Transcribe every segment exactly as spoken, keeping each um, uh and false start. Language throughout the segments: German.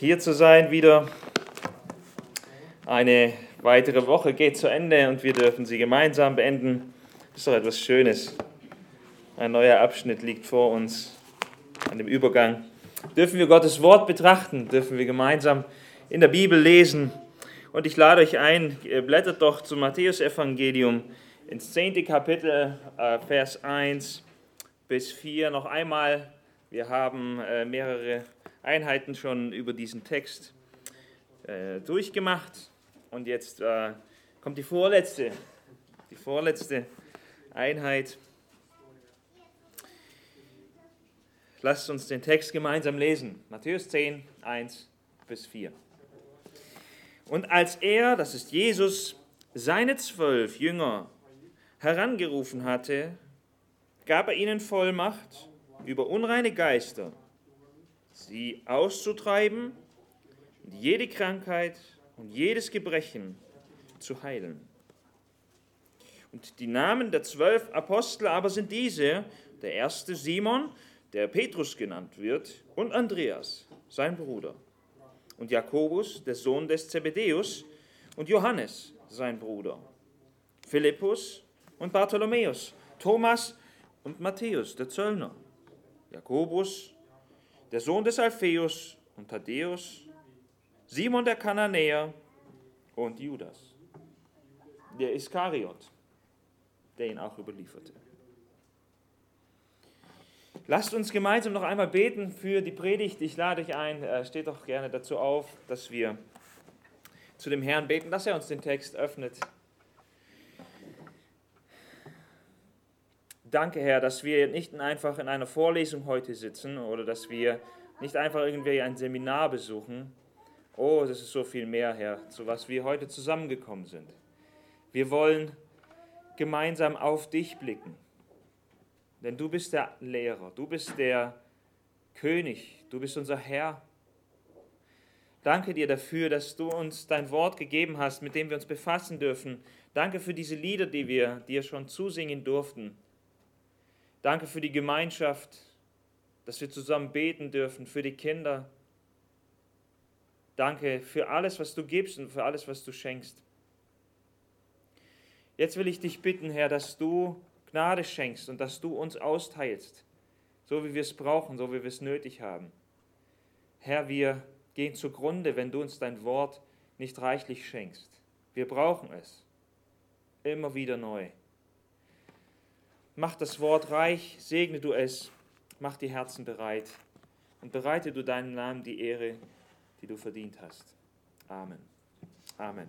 hier zu sein wieder. Eine weitere Woche geht zu Ende und wir dürfen sie gemeinsam beenden. Das ist doch etwas Schönes. Ein neuer Abschnitt liegt vor uns. An dem Übergang dürfen wir Gottes Wort betrachten, dürfen wir gemeinsam in der Bibel lesen. Und ich lade euch ein, blättert doch zum Matthäusevangelium ins zehnte Kapitel, Vers eins bis vier. Noch einmal, wir haben mehrere Einheiten schon über diesen Text durchgemacht. Und jetzt kommt die vorletzte, die vorletzte Einheit. Lasst uns den Text gemeinsam lesen. Matthäus zehn, eins bis vier. Und als er, das ist Jesus, seine zwölf Jünger herangerufen hatte, gab er ihnen Vollmacht über unreine Geister, sie auszutreiben und jede Krankheit und jedes Gebrechen zu heilen. Und die Namen der zwölf Apostel aber sind diese: der erste Simon, der Petrus genannt wird, und Andreas, sein Bruder, und Jakobus, der Sohn des Zebedäus, und Johannes, sein Bruder, Philippus und Bartholomäus, Thomas und Matthäus, der Zöllner, Jakobus, der Sohn des Alpheus und Thaddäus, Simon der Kananäer und Judas, der Iskariot, der ihn auch überlieferte. Lasst uns gemeinsam noch einmal beten für die Predigt. Ich lade euch ein, steht doch gerne dazu auf, dass wir zu dem Herrn beten, dass er uns den Text öffnet. Danke, Herr, dass wir nicht einfach in einer Vorlesung heute sitzen oder dass wir nicht einfach irgendwie ein Seminar besuchen. Oh, das ist so viel mehr, Herr, zu was wir heute zusammengekommen sind. Wir wollen gemeinsam auf dich blicken. Denn du bist der Lehrer, du bist der König, du bist unser Herr. Danke dir dafür, dass du uns dein Wort gegeben hast, mit dem wir uns befassen dürfen. Danke für diese Lieder, die wir dir schon zusingen durften. Danke für die Gemeinschaft, dass wir zusammen beten dürfen, für die Kinder. Danke für alles, was du gibst und für alles, was du schenkst. Jetzt will ich dich bitten, Herr, dass du Gnade schenkst und dass du uns austeilst, so wie wir es brauchen, so wie wir es nötig haben. Herr, wir gehen zugrunde, wenn du uns dein Wort nicht reichlich schenkst. Wir brauchen es, immer wieder neu. Mach das Wort reich, segne du es, mach die Herzen bereit und bereite du deinem Namen die Ehre, die du verdient hast. Amen. Amen.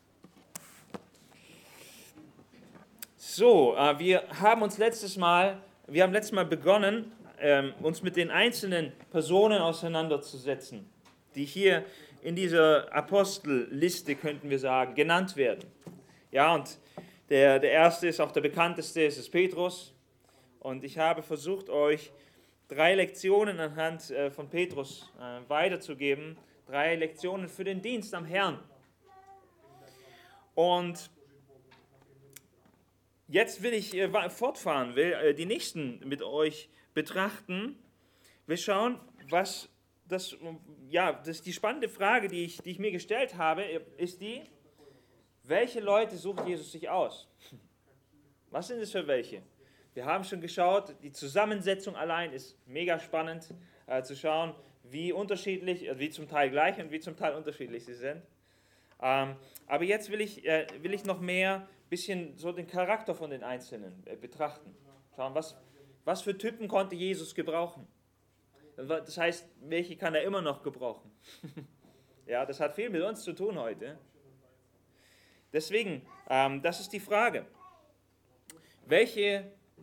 So, wir haben uns letztes Mal, wir haben letztes Mal begonnen, uns mit den einzelnen Personen auseinanderzusetzen, die hier in dieser Apostelliste, könnten wir sagen, genannt werden. Ja, und der, der erste ist auch der bekannteste, es ist Petrus. Und ich habe versucht, euch drei Lektionen anhand von Petrus weiterzugeben, drei Lektionen für den Dienst am Herrn. Und jetzt will ich äh, fortfahren, will äh, die nächsten mit euch betrachten. Wir schauen, was das, ja, das ist die spannende Frage, die ich, die ich mir gestellt habe, ist die: Welche Leute sucht Jesus sich aus? Was sind es für welche? Wir haben schon geschaut, die Zusammensetzung allein ist mega spannend, äh, zu schauen, wie unterschiedlich, äh, wie zum Teil gleich und wie zum Teil unterschiedlich sie sind. Ähm, aber jetzt will ich, äh, will ich noch mehr bisschen so den Charakter von den Einzelnen äh, betrachten. Schauen, was, was für Typen konnte Jesus gebrauchen. Das heißt, welche kann er immer noch gebrauchen. Ja, das hat viel mit uns zu tun heute. Deswegen, ähm, das ist die Frage. Welche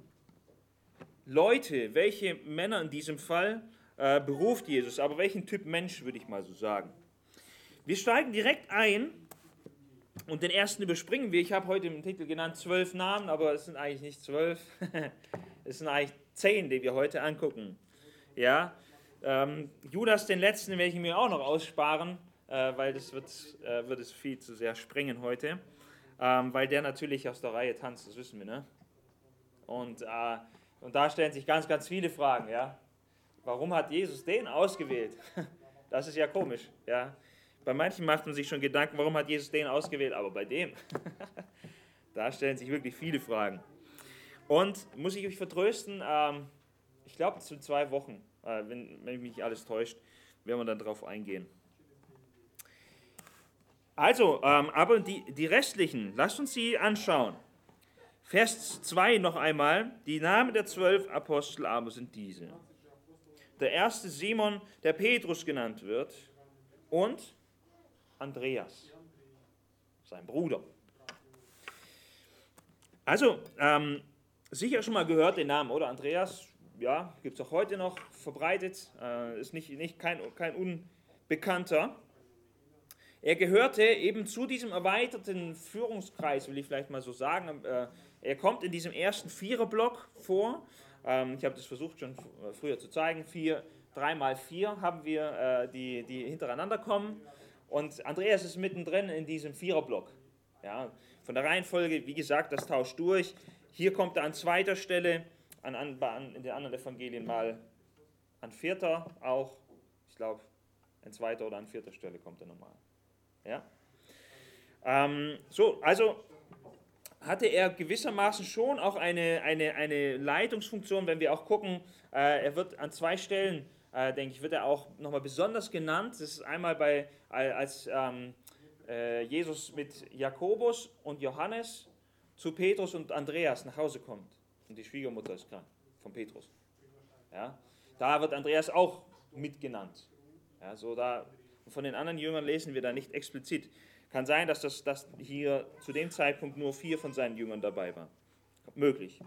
Leute, welche Männer in diesem Fall äh, beruft Jesus, aber welchen Typ Mensch, würde ich mal so sagen. Wir steigen direkt ein. Und den ersten überspringen wir. Ich habe heute im Titel genannt zwölf Namen, aber es sind eigentlich nicht zwölf. Es sind eigentlich zehn, die wir heute angucken. Ja, ähm, Judas, den letzten, werde ich mir auch noch aussparen, äh, weil das wird, äh, wird es viel zu sehr springen heute. Ähm, weil der natürlich aus der Reihe tanzt, das wissen wir, ne? Und, äh, und da stellen sich ganz, ganz viele Fragen, ja. Warum hat Jesus den ausgewählt? Das ist ja komisch. Ja. Bei manchen macht man sich schon Gedanken, warum hat Jesus den ausgewählt, aber bei dem, da stellen sich wirklich viele Fragen. Und muss ich euch vertrösten, ähm, ich glaube, zu zwei Wochen, äh, wenn, wenn mich nicht alles täuscht, werden wir dann drauf eingehen. Also, ähm, aber die, die restlichen, lasst uns sie anschauen. Vers zwei noch einmal, die Namen der zwölf Apostel aber sind diese. Der erste Simon, der Petrus genannt wird, und Andreas, sein Bruder. Also, ähm, sicher schon mal gehört den Namen, oder? Andreas, ja, gibt es auch heute noch, verbreitet, äh, ist nicht, nicht kein, kein Unbekannter. Er gehörte eben zu diesem erweiterten Führungskreis, will ich vielleicht mal so sagen. Er kommt in diesem ersten Viererblock vor. Ich habe das versucht schon früher zu zeigen. Vier, drei mal vier haben wir, die, die hintereinander kommen. Und Andreas ist mittendrin in diesem Viererblock. Ja, von der Reihenfolge, wie gesagt, das tauscht durch. Hier kommt er an zweiter Stelle, an, an, in den anderen Evangelien mal an vierter auch. Ich glaube, an zweiter oder an vierter Stelle kommt er nochmal. Ja. Ähm, so, also hatte er gewissermaßen schon auch eine, eine, eine Leitungsfunktion, wenn wir auch gucken, äh, er wird an zwei Stellen, äh, denke ich, wird er auch nochmal besonders genannt. Das ist einmal bei, als ähm, äh, Jesus mit Jakobus und Johannes zu Petrus und Andreas nach Hause kommt. Und die Schwiegermutter ist krank, von Petrus. Ja. Da wird Andreas auch mitgenannt. Ja, so da... Von den anderen Jüngern lesen wir da nicht explizit. Kann sein, dass, das, dass hier zu dem Zeitpunkt nur vier von seinen Jüngern dabei waren. Möglich.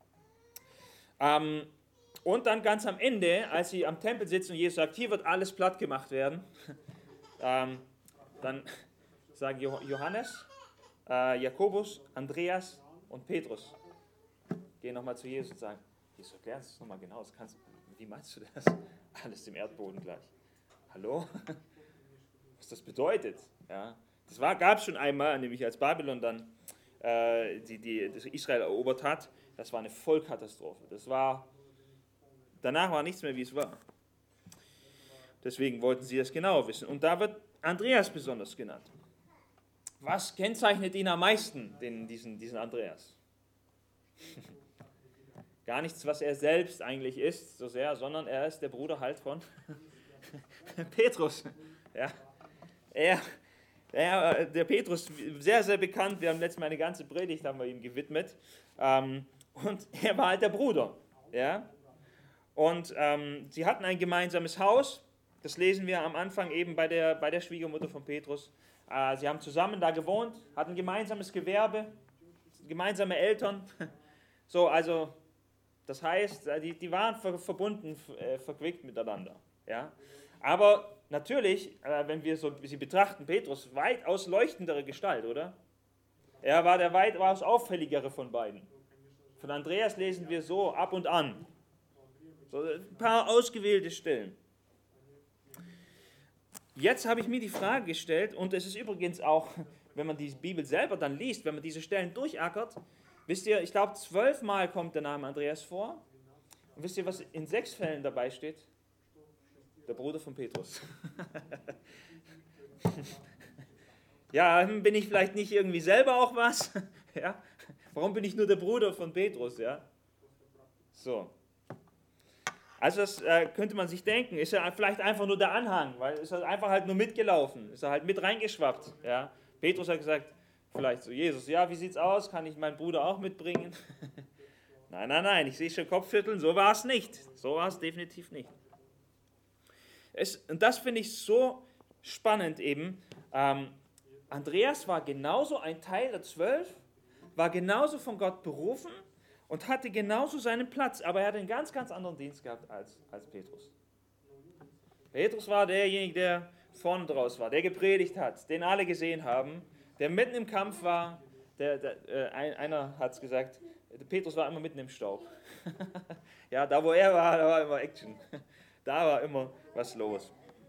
Ähm, und dann ganz am Ende, als sie am Tempel sitzen und Jesus sagt, hier wird alles platt gemacht werden, ähm, dann sagen Johannes, äh, Jakobus, Andreas und Petrus, gehen nochmal zu Jesus und sagen, Jesus, erklär uns das nochmal genau, das kannst, wie meinst du das? Alles dem Erdboden gleich. Hallo? Was das bedeutet. Ja. Das gab es schon einmal, nämlich als Babylon dann äh, die, die, das Israel erobert hat. Das war eine Vollkatastrophe. Das war, danach war nichts mehr, wie es war. Deswegen wollten sie das genau wissen. Und da wird Andreas besonders genannt. Was kennzeichnet ihn am meisten, den, diesen, diesen Andreas? Gar nichts, was er selbst eigentlich ist, so sehr, sondern er ist der Bruder halt von Petrus. Ja. Er, er, der Petrus, sehr, sehr bekannt, wir haben letztes Mal eine ganze Predigt haben wir ihm gewidmet, ähm, und er war halt der Bruder. Ja? Und ähm, sie hatten ein gemeinsames Haus, das lesen wir am Anfang eben bei der, bei der Schwiegermutter von Petrus. Äh, sie haben zusammen da gewohnt, hatten gemeinsames Gewerbe, gemeinsame Eltern. So, also, das heißt, die, die waren ver, verbunden, äh, verquickt miteinander. Ja? Aber natürlich, äh, wenn wir so sie betrachten, Petrus, weitaus leuchtendere Gestalt, oder? Er war der weitaus auffälligere von beiden. Von Andreas lesen wir so ab und an. So ein paar ausgewählte Stellen. Jetzt habe ich mir die Frage gestellt, und es ist übrigens auch, wenn man die Bibel selber dann liest, wenn man diese Stellen durchackert, wisst ihr, ich glaube, zwölfmal kommt der Name Andreas vor. Und wisst ihr, was in sechs Fällen dabei steht? Der Bruder von Petrus. Ja, bin ich vielleicht nicht irgendwie selber auch was? Ja? Warum bin ich nur der Bruder von Petrus? Ja? So. Also das äh, könnte man sich denken, ist er vielleicht einfach nur der Anhang, weil ist er einfach halt nur mitgelaufen, ist er halt mit reingeschwappt. Ja? Petrus hat gesagt, vielleicht so, Jesus, ja, wie sieht's aus, kann ich meinen Bruder auch mitbringen? Nein, nein, nein, ich sehe schon Kopfschütteln, so war es nicht, so war es definitiv nicht. Es, und das finde ich so spannend eben, ähm, Andreas war genauso ein Teil der Zwölf, war genauso von Gott berufen und hatte genauso seinen Platz, aber er hat einen ganz, ganz anderen Dienst gehabt als, als Petrus. Petrus war derjenige, der vorne draus war, der gepredigt hat, den alle gesehen haben, der mitten im Kampf war, der, der, äh, ein, einer hat es gesagt, Petrus war immer mitten im Staub. Ja, da wo er war, da war immer Action. Da war immer was los.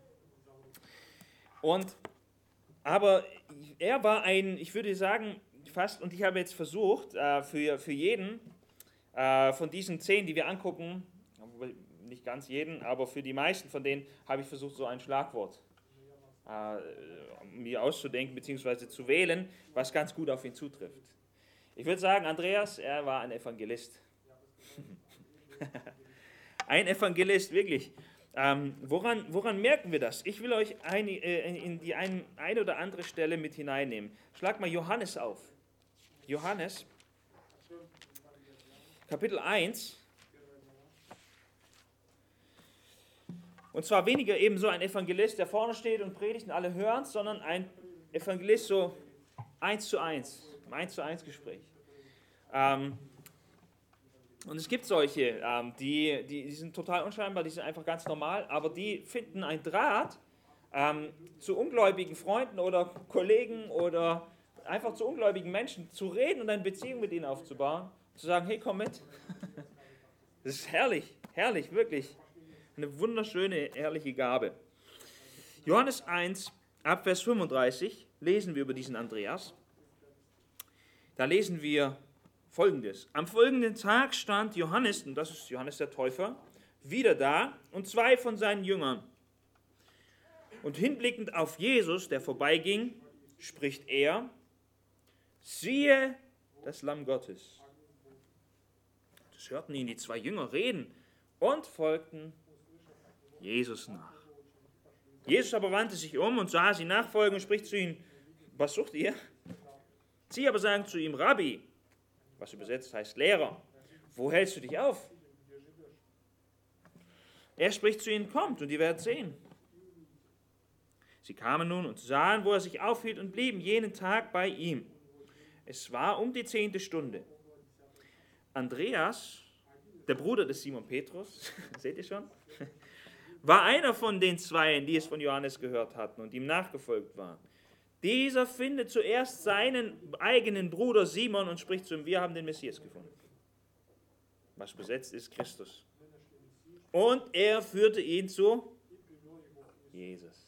Und, aber er war ein, ich würde sagen, fast, und ich habe jetzt versucht, äh, für, für jeden äh, von diesen zehn, die wir angucken, nicht nicht ganz jeden, aber für die meisten von denen habe ich versucht, so ein Schlagwort äh, mir auszudenken bzw. zu wählen, was ganz gut auf ihn zutrifft. Ich würde sagen, Andreas, er war ein Evangelist. Ein Evangelist, wirklich. Ähm, woran, woran merken wir das? Ich will euch ein, äh, in die ein, eine oder andere Stelle mit hineinnehmen. Schlag mal Johannes auf. Johannes, Kapitel eins. Und zwar weniger eben so ein Evangelist, der vorne steht und predigt und alle hören es, sondern ein Evangelist so eins zu eins, im eins zu eins Gespräch. Ähm, und es gibt solche, ähm, die, die, die sind total unscheinbar, die sind einfach ganz normal, aber die finden einen Draht ähm, zu ungläubigen Freunden oder Kollegen oder einfach zu ungläubigen Menschen zu reden und eine Beziehung mit ihnen aufzubauen, zu sagen, hey, komm mit. Das ist herrlich, herrlich, wirklich. Eine wunderschöne, herrliche Gabe. Johannes eins, ab Vers fünfunddreißig, lesen wir über diesen Andreas. Da lesen wir Folgendes. Am folgenden Tag stand Johannes, und das ist Johannes der Täufer, wieder da und zwei von seinen Jüngern. Und hinblickend auf Jesus, der vorbeiging, spricht er, siehe das Lamm Gottes. Das hörten ihn die zwei Jünger reden und folgten Jesus nach. Jesus aber wandte sich um und sah sie nachfolgen und spricht zu ihnen, was sucht ihr? Sie aber sagen zu ihm, Rabbi, was übersetzt heißt Lehrer, wo hältst du dich auf? Er spricht zu ihnen, kommt und ihr werdet sehen. Sie kamen nun und sahen, wo er sich aufhielt und blieben jenen Tag bei ihm. Es war um die zehnte Stunde. Andreas, der Bruder des Simon Petrus, seht ihr schon, war einer von den Zweien, die es von Johannes gehört hatten und ihm nachgefolgt waren. Dieser findet zuerst seinen eigenen Bruder Simon und spricht zu ihm, wir haben den Messias gefunden. Was besetzt ist Christus. Und er führte ihn zu Jesus.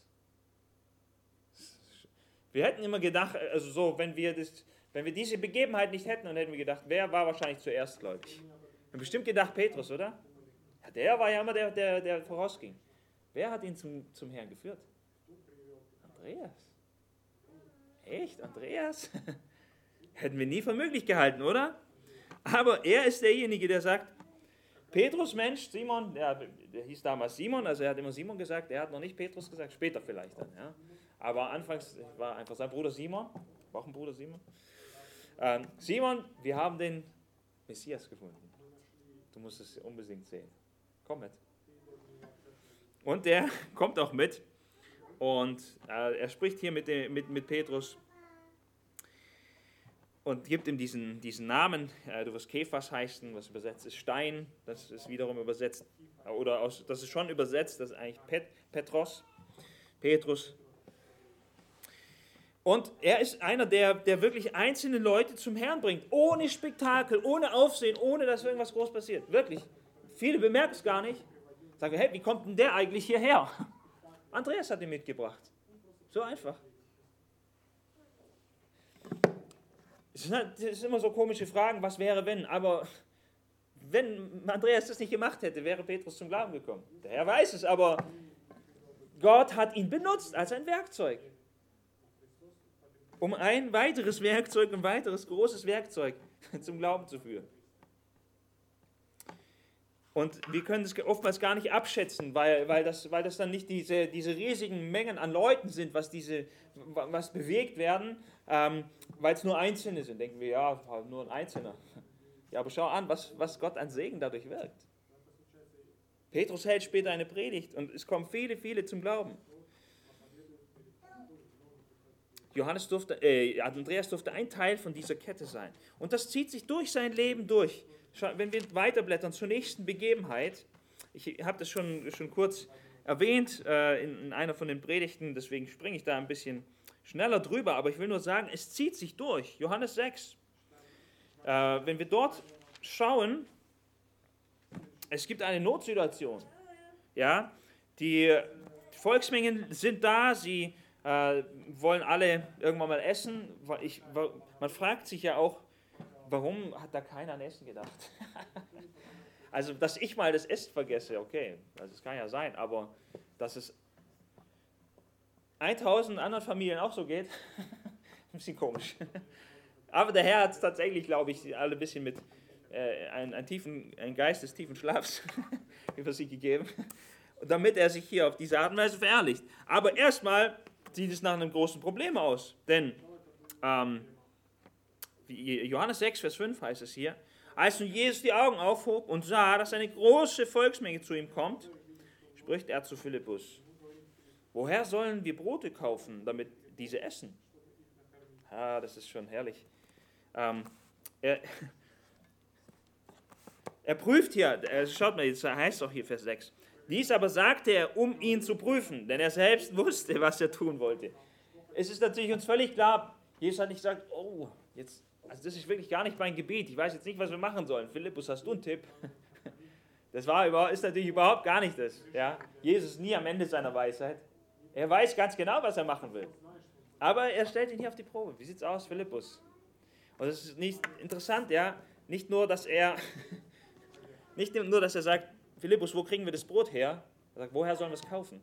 Wir hätten immer gedacht, also so, wenn wir, das, wenn wir diese Begebenheit nicht hätten, dann hätten wir gedacht, wer war wahrscheinlich zuerst gläubig? Wir haben bestimmt gedacht, Petrus, oder? Ja, der war ja immer der, der, der vorausging. Wer hat ihn zum, zum Herrn geführt? Andreas. Echt? Andreas? Hätten wir nie für möglich gehalten, oder? Aber er ist derjenige, der sagt, Petrus, Mensch, Simon, der, der hieß damals Simon, also er hat immer Simon gesagt, er hat noch nicht Petrus gesagt, später vielleicht dann. Ja. Aber anfangs war einfach sein Bruder Simon, war auch ein Bruder Simon. Ähm, Simon, wir haben den Messias gefunden. Du musst es unbedingt sehen. Komm mit. Und der kommt auch mit und äh, er spricht hier mit, dem, mit, mit Petrus und gibt ihm diesen, diesen Namen. Äh, du wirst Kephas heißen, was übersetzt ist Stein. Das ist wiederum übersetzt, oder aus, das ist schon übersetzt, das ist eigentlich Pet, Petros, Petrus. Und er ist einer, der, der wirklich einzelne Leute zum Herrn bringt, ohne Spektakel, ohne Aufsehen, ohne dass irgendwas groß passiert. Wirklich. Viele bemerken es gar nicht. Sagen, hey, wie kommt denn der eigentlich hierher? Andreas hat ihn mitgebracht. So einfach. Es sind immer so komische Fragen, was wäre wenn, aber wenn Andreas das nicht gemacht hätte, wäre Petrus zum Glauben gekommen. Der Herr weiß es, aber Gott hat ihn benutzt als ein Werkzeug. Um ein weiteres Werkzeug, ein weiteres großes Werkzeug zum Glauben zu führen. Und wir können es oftmals gar nicht abschätzen, weil, weil, das, weil das dann nicht diese, diese riesigen Mengen an Leuten sind, was, diese, was bewegt werden, ähm, weil es nur Einzelne sind. Denken wir, ja, nur ein Einzelner. Ja, aber schau an, was, was Gott an Segen dadurch wirkt. Petrus hält später eine Predigt und es kommen viele, viele zum Glauben. Johannes durfte, äh, Andreas durfte ein Teil von dieser Kette sein. Und das zieht sich durch sein Leben durch. Wenn wir weiterblättern zur nächsten Begebenheit, ich habe das schon, schon kurz erwähnt äh, in, in einer von den Predigten, deswegen springe ich da ein bisschen schneller drüber, aber ich will nur sagen, es zieht sich durch. Johannes sechs. Äh, wenn wir dort schauen, es gibt eine Notsituation. Ja, die Volksmengen sind da, sie äh, wollen alle irgendwann mal essen. Ich, man fragt sich ja auch, warum hat da keiner an Essen gedacht? Also, dass ich mal das Essen vergesse, okay, das kann ja sein, aber dass es tausend anderen Familien auch so geht, ein bisschen komisch. Aber der Herr hat es tatsächlich, glaube ich, alle ein bisschen mit äh, einem ein tiefen, ein Geist des tiefen Schlafs über sie gegeben, damit er sich hier auf diese Art und Weise verherrlicht. Aber erstmal sieht es nach einem großen Problem aus, denn ähm, Johannes sechs, Vers fünf heißt es hier, als nun Jesus die Augen aufhob und sah, dass eine große Volksmenge zu ihm kommt, spricht er zu Philippus: Woher sollen wir Brote kaufen, damit diese essen? Ah, das ist schon herrlich. Ähm, er, er prüft hier, äh, schaut mal, das heißt auch hier Vers sechs. Dies aber sagte er, um ihn zu prüfen, denn er selbst wusste, was er tun wollte. Es ist natürlich uns völlig klar, Jesus hat nicht gesagt, oh, jetzt, also das ist wirklich gar nicht mein Gebiet, ich weiß jetzt nicht, was wir machen sollen. Philippus, hast du einen Tipp? Das war, ist natürlich überhaupt gar nicht das. Ja? Jesus ist nie am Ende seiner Weisheit. Er weiß ganz genau, was er machen will. Aber er stellt ihn hier auf die Probe. Wie sieht es aus, Philippus? Und es ist nicht interessant, ja, nicht nur, dass er, nicht nur, dass er sagt, Philippus, wo kriegen wir das Brot her? Er sagt, woher sollen wir es kaufen?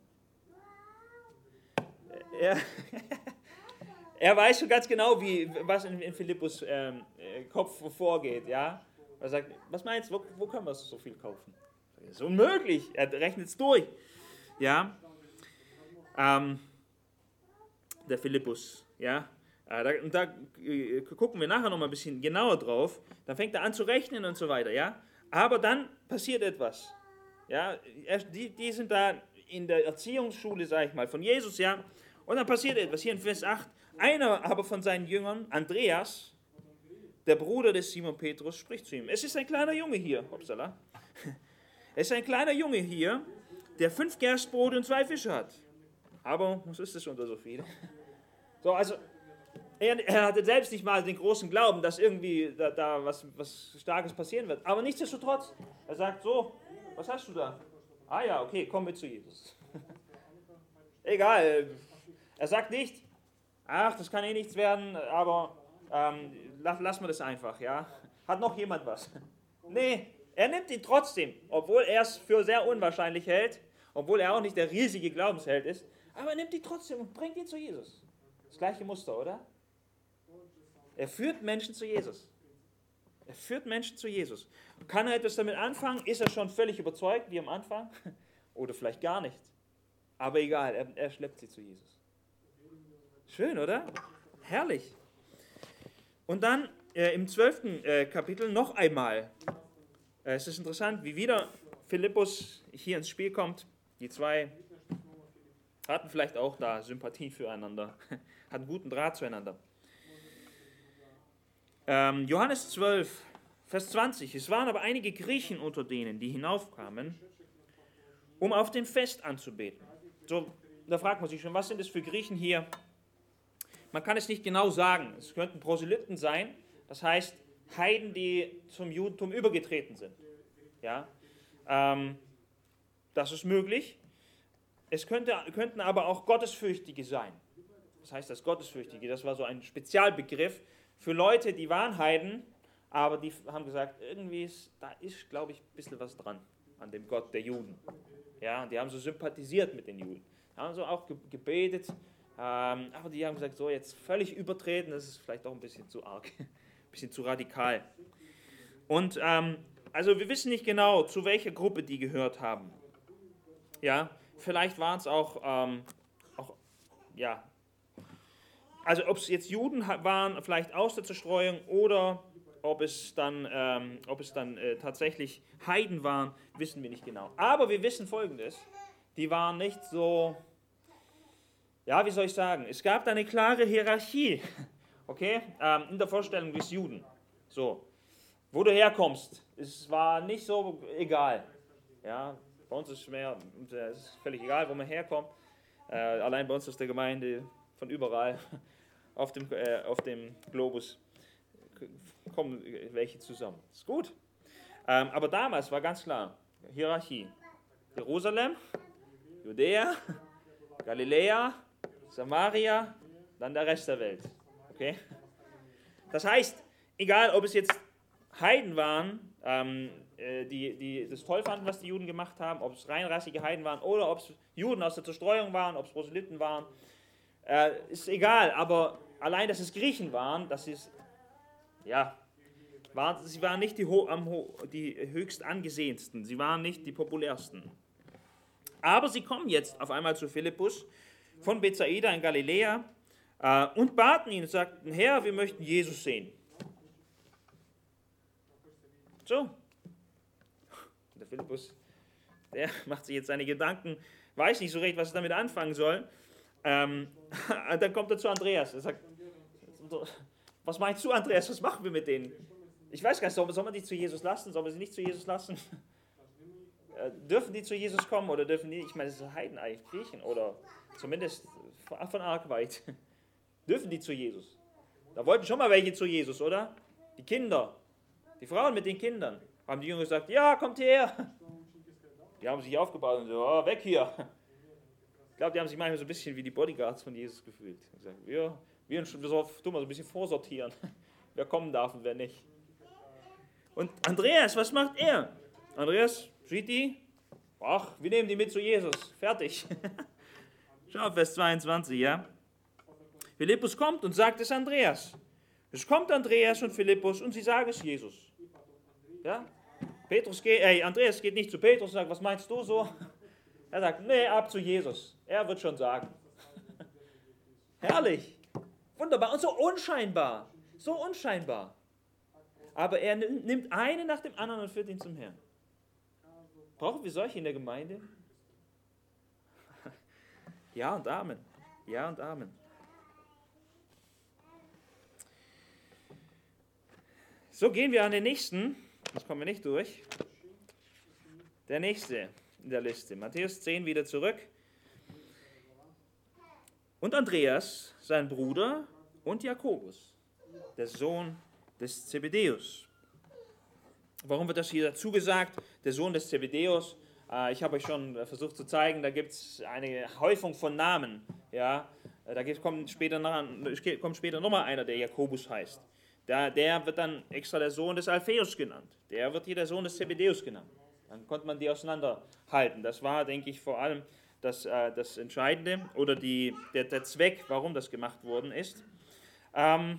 Er, er weiß schon ganz genau, wie, was in, in Philippus ähm, Kopf vorgeht, ja. Er sagt, was meinst du, wo, wo können wir so viel kaufen? Das ist unmöglich, er rechnet es durch, ja. Ähm, der Philippus, ja. Äh, da, und da äh, gucken wir nachher noch mal ein bisschen genauer drauf. Dann fängt er an zu rechnen und so weiter, ja. Aber dann passiert etwas, ja. Die, die sind da in der Erziehungsschule, sage ich mal, von Jesus, ja. Und dann passiert etwas, hier in Vers acht. Einer aber von seinen Jüngern, Andreas, der Bruder des Simon Petrus, spricht zu ihm. Es ist ein kleiner Junge hier, upsala. Es ist ein kleiner Junge hier, der fünf Gerstbrote und zwei Fische hat. Aber was ist das unter so viele? So, also, er, er hatte selbst nicht mal den großen Glauben, dass irgendwie da, da was, was Starkes passieren wird. Aber nichtsdestotrotz, er sagt so, was hast du da? Ah ja, okay, komm mit zu Jesus. Egal, er sagt nicht, ach, das kann eh nichts werden, aber ähm, lass, lass mal das einfach, ja. Hat noch jemand was? Nee, er nimmt ihn trotzdem, obwohl er es für sehr unwahrscheinlich hält, obwohl er auch nicht der riesige Glaubensheld ist, aber er nimmt ihn trotzdem und bringt ihn zu Jesus. Das gleiche Muster, oder? Er führt Menschen zu Jesus. Er führt Menschen zu Jesus. Kann er etwas damit anfangen? Ist er schon völlig überzeugt, wie am Anfang? Oder vielleicht gar nicht. Aber egal, er, er schleppt sie zu Jesus. Schön, oder? Herrlich. Und dann äh, im zwölften äh, Kapitel noch einmal. Äh, es ist interessant, wie wieder Philippus hier ins Spiel kommt. Die zwei hatten vielleicht auch da Sympathie füreinander, hatten guten Draht zueinander. Ähm, Johannes zwölf, Vers zwanzig. Es waren aber einige Griechen unter denen, die hinaufkamen, um auf dem Fest anzubeten. So, da fragt man sich schon, was sind das für Griechen hier? Man kann es nicht genau sagen. Es könnten Proselyten sein, das heißt Heiden, die zum Judentum übergetreten sind. Ja, ähm, das ist möglich. Es könnte, könnten aber auch Gottesfürchtige sein. Was heißt das Gottesfürchtige? Das war so ein Spezialbegriff für Leute, die waren Heiden, aber die haben gesagt, irgendwie ist, da ist, glaube ich, ein bisschen was dran an dem Gott der Juden. Ja, die haben so sympathisiert mit den Juden. Haben so auch gebetet, ähm, aber die haben gesagt, so jetzt völlig übertreten, das ist vielleicht auch ein bisschen zu arg, ein bisschen zu radikal. Und ähm, also wir wissen nicht genau, zu welcher Gruppe die gehört haben. Ja, vielleicht waren es auch, ähm, auch, ja, also ob es jetzt Juden waren, vielleicht aus der Zerstreuung, oder ob es dann, ähm, ob es dann äh, tatsächlich Heiden waren, wissen wir nicht genau. Aber wir wissen Folgendes, die waren nicht so, ja, wie soll ich sagen, es gab da eine klare Hierarchie, okay, ähm, in der Vorstellung des Juden. So, wo du herkommst, es war nicht so egal, ja, bei uns ist es mehr, es ist völlig egal, wo man herkommt, äh, allein bei uns aus der Gemeinde, von überall, auf dem, äh, auf dem Globus kommen welche zusammen. Ist gut. Ähm, aber damals war ganz klar, Hierarchie. Jerusalem, Judäa, Galiläa, Samaria, dann der Rest der Welt. Okay? Das heißt, egal ob es jetzt Heiden waren, ähm, äh, die, die das toll fanden, was die Juden gemacht haben, ob es reinrassige Heiden waren oder ob es Juden aus der Zerstreuung waren, ob es Proselyten waren. Äh, ist egal, aber allein, dass es Griechen waren, dass es, ja, war, sie waren nicht die, ho, am, ho, die höchst angesehensten, sie waren nicht die populärsten. Aber sie kommen jetzt auf einmal zu Philippus von Bethsaida in Galiläa äh, und baten ihn und sagten, Herr, wir möchten Jesus sehen. So. Und der Philippus, der macht sich jetzt seine Gedanken, weiß nicht so recht, was er damit anfangen soll. Ähm, dann kommt er zu Andreas. Er sagt, was meinst du, Andreas, was machen wir mit denen? Ich weiß gar nicht, soll, soll man die zu Jesus lassen? Soll man sie nicht zu Jesus lassen? Äh, dürfen die zu Jesus kommen oder dürfen die, ich meine, das sind Heiden eigentlich, Griechen oder zumindest von arg weit. Dürfen die zu Jesus? Da wollten schon mal welche zu Jesus, oder? Die Kinder, die Frauen mit den Kindern. Haben die Jünger gesagt, ja, kommt her. Die haben sich aufgebaut und so, oh, weg hier. Ich glaube, die haben sich manchmal so ein bisschen wie die Bodyguards von Jesus gefühlt. Gesagt, wir, wir so, tun mal so ein bisschen vorsortieren, wer kommen darf und wer nicht. Und Andreas, was macht er? Andreas sieht die, ach, wir nehmen die mit zu Jesus, fertig. Schau, Vers zweiundzwanzig, ja. Philippus kommt und sagt es Andreas. Es kommt Andreas und Philippus und sie sagen es Jesus. Ja? Petrus geht, ey, Andreas geht nicht zu Petrus und sagt, was meinst du so? Er sagt, nee, ab zu Jesus. Er wird schon sagen. Herrlich. Wunderbar und so unscheinbar. So unscheinbar. Aber er nimmt einen nach dem anderen und führt ihn zum Herrn. Brauchen wir solche in der Gemeinde? Ja und Amen. Ja und Amen. So gehen wir an den nächsten. Das kommen wir nicht durch. Der nächste in der Liste. Matthäus zehn wieder zurück. Und Andreas, sein Bruder, und Jakobus, der Sohn des Zebedäus. Warum wird das hier dazu gesagt? Der Sohn des Zebedäus. Äh, ich habe euch schon versucht zu zeigen, da gibt es eine Häufung von Namen. Ja? Da kommt später, noch, kommt später nochmal einer, der Jakobus heißt. Der, der wird dann extra der Sohn des Alpheus genannt. Der wird hier der Sohn des Zebedäus genannt. Dann konnte man die auseinanderhalten. Das war, denke ich, vor allem das, äh, das Entscheidende oder die, der, der Zweck, warum das gemacht worden ist. Ähm,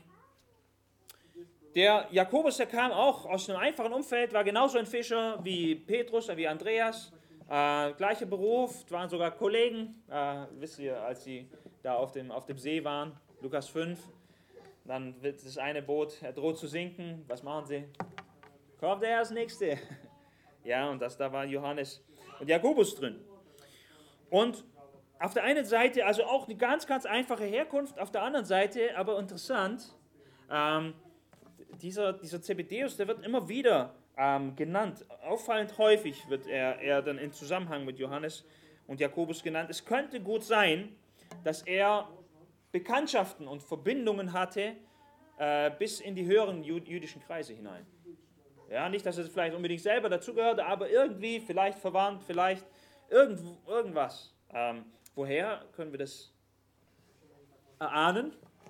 der Jakobus, der kam auch aus einem einfachen Umfeld, war genauso ein Fischer wie Petrus, wie Andreas. Äh, gleicher Beruf, waren sogar Kollegen, äh, wisst ihr, als sie da auf dem, auf dem See waren, Lukas fünf. Dann wird das eine Boot, er droht zu sinken. Was machen sie? Kommt er als Nächste. Ja, und das, da war Johannes und Jakobus drin. Und auf der einen Seite, also auch eine ganz, ganz einfache Herkunft, auf der anderen Seite, aber interessant, ähm, dieser, dieser Zebedäus, der wird immer wieder ähm, genannt. Auffallend häufig wird er, er dann in Zusammenhang mit Johannes und Jakobus genannt. Es könnte gut sein, dass er Bekanntschaften und Verbindungen hatte äh, bis in die höheren jüdischen Kreise hinein. Ja, nicht, dass er vielleicht unbedingt selber dazugehörte, aber irgendwie, vielleicht verwandt, vielleicht irgendwo, irgendwas. Ähm, woher können wir das erahnen?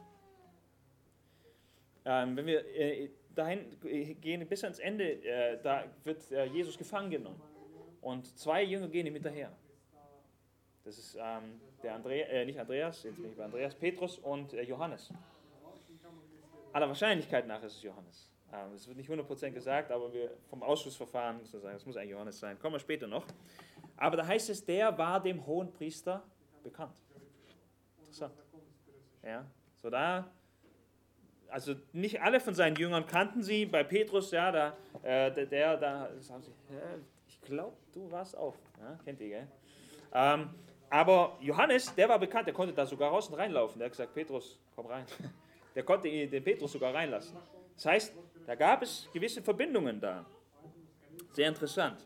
Ähm, wenn wir äh, dahin gehen bis ans Ende, äh, da wird äh, Jesus gefangen genommen. Und zwei Jünger gehen ihm hinterher. Das ist ähm, der Andre, äh, nicht Andreas, jetzt bin ich bei Andreas, Petrus und äh, Johannes. Aller Wahrscheinlichkeit nach ist es Johannes. Ähm, das wird nicht hundert Prozent gesagt, aber wir vom Ausschussverfahren müssen wir sagen, es muss eigentlich Johannes sein. Kommen wir später noch. Aber da heißt es, der war dem Hohenpriester bekannt. Interessant. Ja, so da, also nicht alle von seinen Jüngern kannten sie. Bei Petrus, ja, da, äh, der, der, da, sagen sie, ja, ich glaube, du warst auch. Ja, kennt ihr, gell? Ähm, aber Johannes, der war bekannt, der konnte da sogar raus und reinlaufen. Der hat gesagt, Petrus, komm rein. Der konnte den Petrus sogar reinlassen. Das heißt, da gab es gewisse Verbindungen da. Sehr interessant.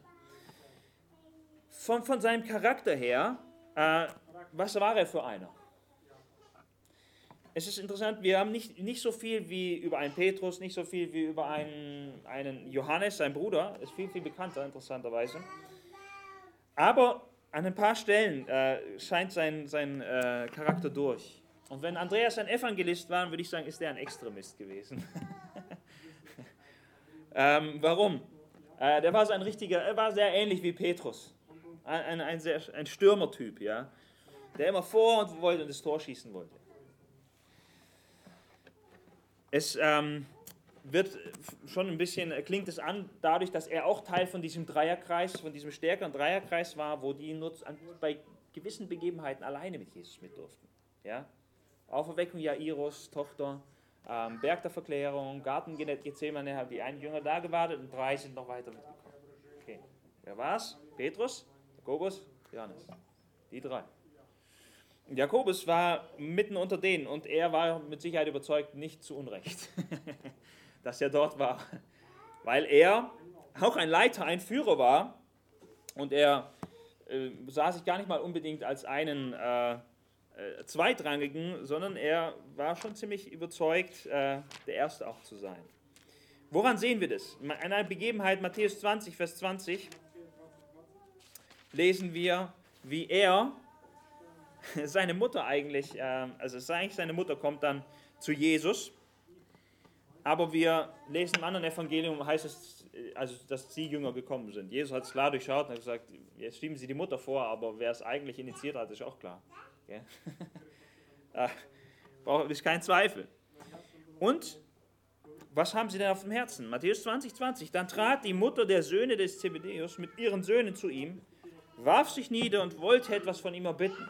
Von, von seinem Charakter her, äh, was war er für einer? Es ist interessant, wir haben nicht, nicht so viel wie über einen Petrus, nicht so viel wie über einen, einen Johannes, sein Bruder, ist viel, viel bekannter, interessanterweise. Aber an ein paar Stellen äh, scheint sein, sein äh, Charakter durch. Und wenn Andreas ein Evangelist war, würde ich sagen, ist er ein Extremist gewesen. ähm, warum? Äh, der war so ein richtiger, er war sehr ähnlich wie Petrus. Ein, ein, ein, sehr, ein Stürmertyp, ja. Der immer vor und wollte und das Tor schießen wollte. Es ähm, wird schon ein bisschen, klingt es an, dadurch, dass er auch Teil von diesem Dreierkreis, von diesem stärkeren Dreierkreis war, wo die nur bei gewissen Begebenheiten alleine mit Jesus mit durften. Ja? Auferweckung Jairus, Tochter, ähm, Berg der Verklärung, Garten Gethsemane, haben die einen Jünger da gewartet und drei sind noch weiter mitgekommen. Okay. Wer war's? Petrus, Jakobus, Johannes. Die drei. Und Jakobus war mitten unter denen und er war mit Sicherheit überzeugt, nicht zu Unrecht, dass er dort war, weil er auch ein Leiter, ein Führer war und er äh, sah sich gar nicht mal unbedingt als einen äh, äh, Zweitrangigen, sondern er war schon ziemlich überzeugt, äh, der Erste auch zu sein. Woran sehen wir das? In einer Begebenheit, Matthäus zwanzig, Vers zwanzig, lesen wir, wie er seine Mutter eigentlich, äh, also es ist eigentlich seine Mutter kommt dann zu Jesus, aber wir lesen im anderen Evangelium, heißt es, also dass sie Jünger gekommen sind. Jesus hat es klar durchschaut und hat gesagt, jetzt schieben sie die Mutter vor, aber wer es eigentlich initiiert hat, ist auch klar. Okay? Da ist kein Zweifel. Und was haben sie denn auf dem Herzen? Matthäus zwanzig, zwanzig, dann trat die Mutter der Söhne des Zebedäus mit ihren Söhnen zu ihm, warf sich nieder und wollte etwas von ihm erbitten.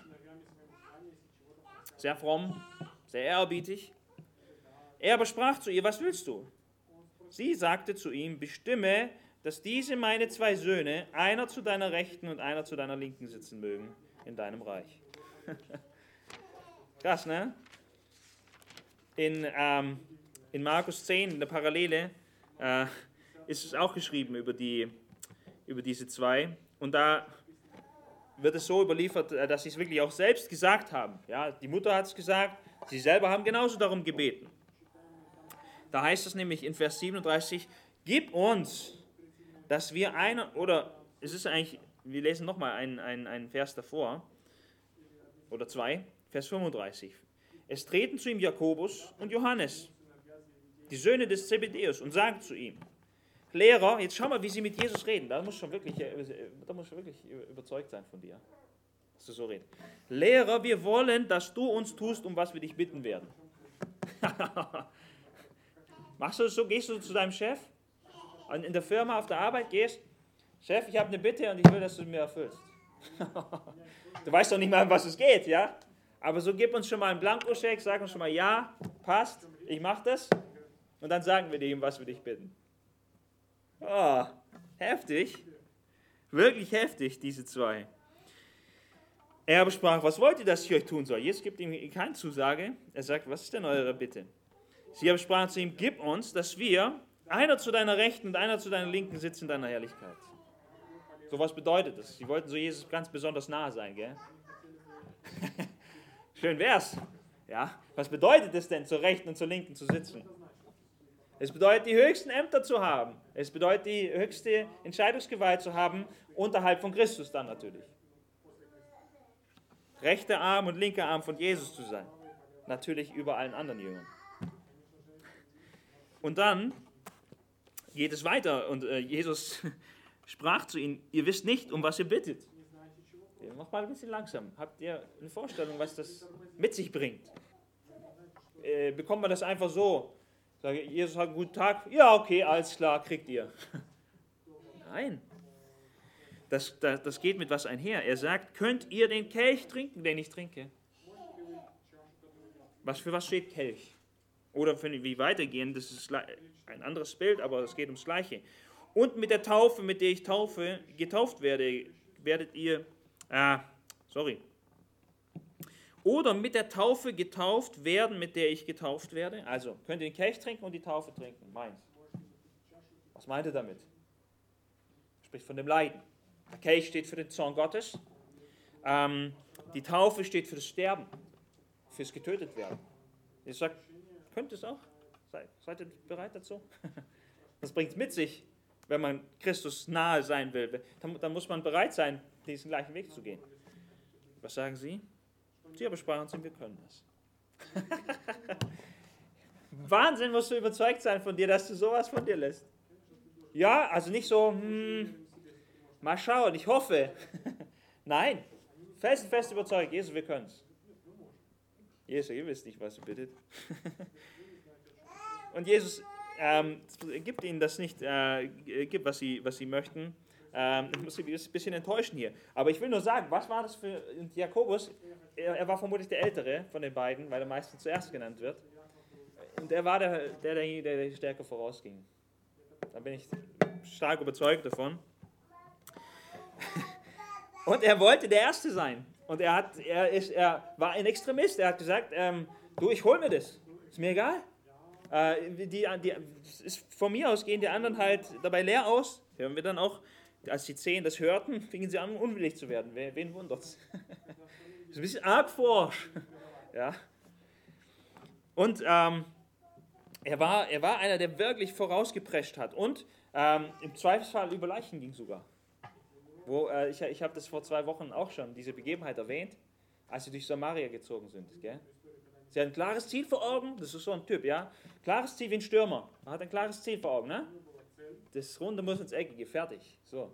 Sehr fromm, sehr ehrerbietig. Er aber sprach zu ihr, was willst du? Sie sagte zu ihm, bestimme, dass diese meine zwei Söhne, einer zu deiner Rechten und einer zu deiner Linken sitzen mögen in deinem Reich. Krass, ne? In, ähm, in Markus zehn, in der Parallele, äh, ist es auch geschrieben über, die, über diese zwei. Und da wird es so überliefert, dass sie es wirklich auch selbst gesagt haben. Ja, die Mutter hat es gesagt, sie selber haben genauso darum gebeten. Da heißt es nämlich in Vers siebenunddreißig, gib uns, dass wir einer, oder es ist eigentlich, wir lesen nochmal einen, einen, einen Vers davor, oder zwei, Vers fünfunddreißig. Es treten zu ihm Jakobus und Johannes, die Söhne des Zebedäus, und sagen zu ihm, Lehrer, jetzt schau mal, wie sie mit Jesus reden. Da musst du wirklich, da musst du wirklich überzeugt sein von dir, dass du so redest. Lehrer, wir wollen, dass du uns tust, um was wir dich bitten werden. Machst du das so? Gehst du zu deinem Chef und in der Firma auf der Arbeit gehst, Chef, ich habe eine Bitte und ich will, dass du mir erfüllst. Du weißt doch nicht mal, um was es geht, ja? Aber so gib uns schon mal einen Blankoscheck, sag uns schon mal, ja, passt, ich mache das. Und dann sagen wir dir, um was wir dich bitten. Oh, heftig. Wirklich heftig, diese zwei. Er aber sprach, was wollt ihr, dass ich euch tun soll? Jesus gibt ihm keine Zusage. Er sagt, was ist denn eure Bitte? Sie aber sprachen zu ihm, gib uns, dass wir, einer zu deiner Rechten und einer zu deiner Linken sitzen in deiner Herrlichkeit. So was bedeutet das? Sie wollten so Jesus ganz besonders nahe sein, gell? Schön wär's. Ja? Was bedeutet es denn, zur Rechten und zur Linken zu sitzen? Es bedeutet, die höchsten Ämter zu haben. Es bedeutet, die höchste Entscheidungsgewalt zu haben, unterhalb von Christus dann natürlich. Rechter Arm und linker Arm von Jesus zu sein. Natürlich über allen anderen Jüngern. Und dann geht es weiter und äh, Jesus sprach zu ihnen, ihr wisst nicht, um was ihr bittet. Mach mal ein bisschen langsam. Habt ihr eine Vorstellung, was das mit sich bringt? Äh, bekommt man das einfach so? Sage, Jesus hat einen guten Tag. Ja, okay, alles klar, kriegt ihr. Nein. Das, das, das geht mit was einher. Er sagt, könnt ihr den Kelch trinken, den ich trinke? Was, für was steht Kelch? Oder für wie weitergehen, das ist ein anderes Bild, aber es geht ums Gleiche. Und mit der Taufe, mit der ich taufe, getauft werde, werdet ihr, ah, sorry, oder mit der Taufe getauft werden, mit der ich getauft werde. Also, könnt ihr den Kelch trinken und die Taufe trinken. Meins. Was meint er damit? Spricht von dem Leiden. Der Kelch steht für den Zorn Gottes. Ähm, die Taufe steht für das Sterben, fürs getötet werden. Ich sage, könnt es auch? Seid, seid ihr bereit dazu? Das bringt es mit sich, wenn man Christus nahe sein will. Dann, dann muss man bereit sein, diesen gleichen Weg zu gehen. Was sagen Sie? Sie aber sprachen zu ihm, wir können das. Wahnsinn, musst du überzeugt sein von dir, dass du sowas von dir lässt. Ja, also nicht so, hm, mal schauen, ich hoffe. Nein, fest, fest überzeugt, Jesus, wir können es. Jesus, ihr wisst nicht, was ihr bittet. Und Jesus ähm, gibt ihnen das nicht, äh, gibt, was sie, was sie möchten. Ähm, ich muss sie ein bisschen enttäuschen hier. Aber ich will nur sagen, was war das für Jakobus? Er, er war vermutlich der Ältere von den beiden, weil er meistens zuerst genannt wird. Und er war der, der, der, der stärker vorausging. Da bin ich stark überzeugt davon. Und er wollte der Erste sein. Und er, hat, er, ist, er war ein Extremist. Er hat gesagt, ähm, du, ich hol mir das. Ist mir egal. Äh, die, die, ist, von mir aus gehen die anderen halt dabei leer aus. Hören wir dann auch, als die Zehn das hörten, fingen sie an, unwillig zu werden. Wen, wen wundert's? Ist ein bisschen arg forsch. Ja. Und ähm, er, war, er war einer, der wirklich vorausgeprescht hat. Und ähm, im Zweifelsfall über Leichen ging sogar. Wo, äh, ich ich habe das vor zwei Wochen auch schon, diese Begebenheit erwähnt, als sie durch Samaria gezogen sind. Gell? Sie hat ein klares Ziel vor Augen, das ist so ein Typ, ja. Klares Ziel wie ein Stürmer. Er hat ein klares Ziel vor Augen, ne? Das Runde muss ins Eckige, fertig. So.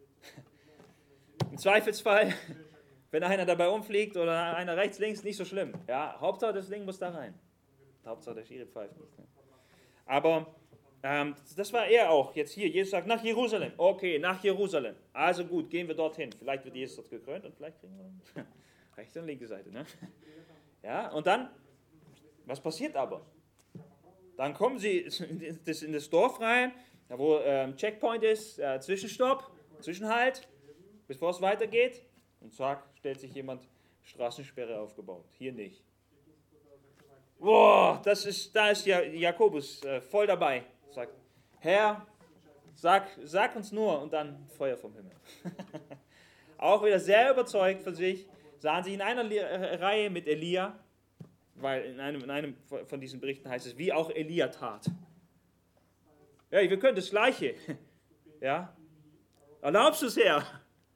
Im Zweifelsfall, wenn einer dabei umfliegt oder einer rechts, links, nicht so schlimm. Ja, Hauptsache das Ding muss da rein. Hauptsache der Schiri pfeift nicht. Ne? Aber ähm, das war er auch. Jetzt hier, Jesus sagt, nach Jerusalem. Okay, nach Jerusalem. Also gut, gehen wir dorthin. Vielleicht wird Jesus dort gekrönt und vielleicht kriegen wir rechte und linke Seite. Ne? Ja, und dann, was passiert aber? Dann kommen sie in das, in das Dorf rein, wo ähm, Checkpoint ist, äh, Zwischenstopp, Zwischenhalt, bevor es weitergeht. Und zack, stellt sich jemand Straßensperre aufgebaut. Hier nicht. Boah, das ist, da ist ja Jakobus äh, voll dabei. Sagt, Herr, sag, sag uns nur, und dann Feuer vom Himmel. Auch wieder sehr überzeugt von sich, sahen sie in einer Reihe mit Elia, weil in einem, in einem von diesen Berichten heißt es, wie auch Elia tat. Ja, wir können das Gleiche. Ja? Erlaubst du es, Herr?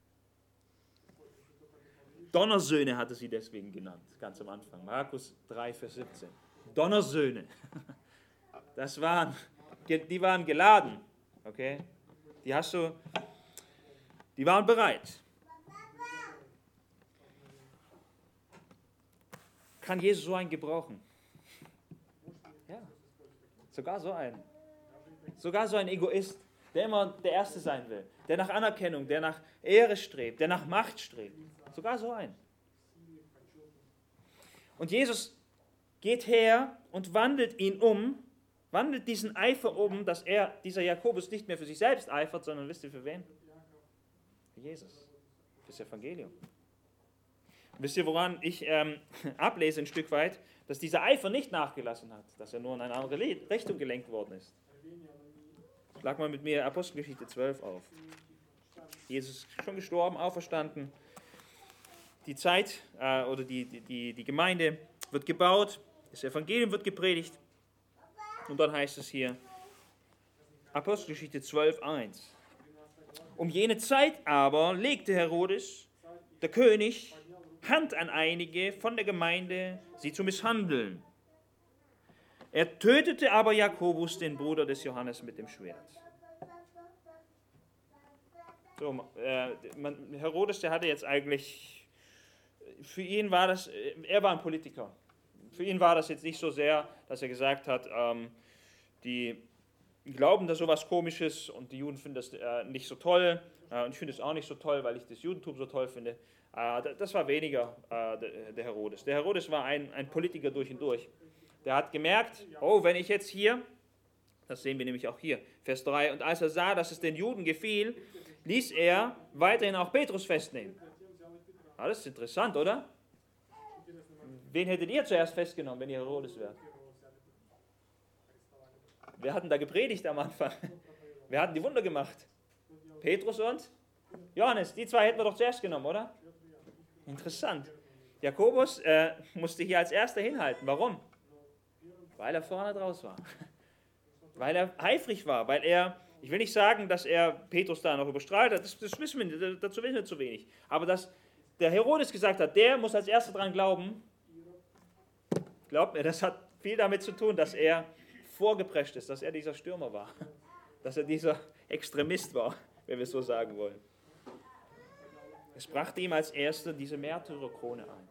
Donnersöhne hatte sie deswegen genannt, ganz am Anfang. Markus drei, Vers siebzehn. Donnersöhne. Das waren, die waren geladen. Okay? Die hast du, die waren bereit. Kann Jesus so einen gebrauchen? Ja, sogar so einen. Sogar so ein Egoist, der immer der Erste sein will, der nach Anerkennung, der nach Ehre strebt, der nach Macht strebt. Sogar so ein. Und Jesus geht her und wandelt ihn um, wandelt diesen Eifer um, dass er, dieser Jakobus, nicht mehr für sich selbst eifert, sondern wisst ihr für wen? Für Jesus. Für das Evangelium. Wisst ihr, woran ich ähm, ablese ein Stück weit, dass dieser Eifer nicht nachgelassen hat, dass er nur in eine andere Richtung gelenkt worden ist. Schlag mal mit mir Apostelgeschichte zwölf auf. Jesus ist schon gestorben, auferstanden. Die Zeit äh, oder die, die, die Gemeinde wird gebaut, das Evangelium wird gepredigt. Und dann heißt es hier, Apostelgeschichte zwölf, eins. Um jene Zeit aber legte Herodes, der König, Hand an einige von der Gemeinde, sie zu misshandeln. Er tötete aber Jakobus, den Bruder des Johannes, mit dem Schwert. So, äh, man, Herodes, der hatte jetzt eigentlich, für ihn war das, er war ein Politiker. Für ihn war das jetzt nicht so sehr, dass er gesagt hat, ähm, die glauben da sowas Komisches und die Juden finden das äh, nicht so toll. Äh, und ich finde es auch nicht so toll, weil ich das Judentum so toll finde. Äh, das war weniger äh, der, der Herodes. Der Herodes war ein, ein Politiker durch und durch. Der hat gemerkt, oh, wenn ich jetzt hier, das sehen wir nämlich auch hier, Vers drei, und als er sah, dass es den Juden gefiel, ließ er weiterhin auch Petrus festnehmen. Ah, das ist interessant, oder? Wen hättet ihr zuerst festgenommen, wenn ihr Herodes wärt? Wer hat denn da gepredigt am Anfang? Wer hat die Wunder gemacht? Petrus und Johannes. Die zwei hätten wir doch zuerst genommen, oder? Interessant. Jakobus äh, musste hier als erster hinhalten. Warum? Weil er vorne draus war. Weil er eifrig war. Weil er, ich will nicht sagen, dass er Petrus da noch überstrahlt hat. Das, das wissen wir, dazu wissen wir zu wenig. Aber dass der Herodes gesagt hat, der muss als erster dran glauben, glaubt mir, das hat viel damit zu tun, dass er vorgeprescht ist, dass er dieser Stürmer war. dass er dieser Extremist war, wenn wir es so sagen wollen. Es brachte ihm als Erster diese Märtyrerkrone ein.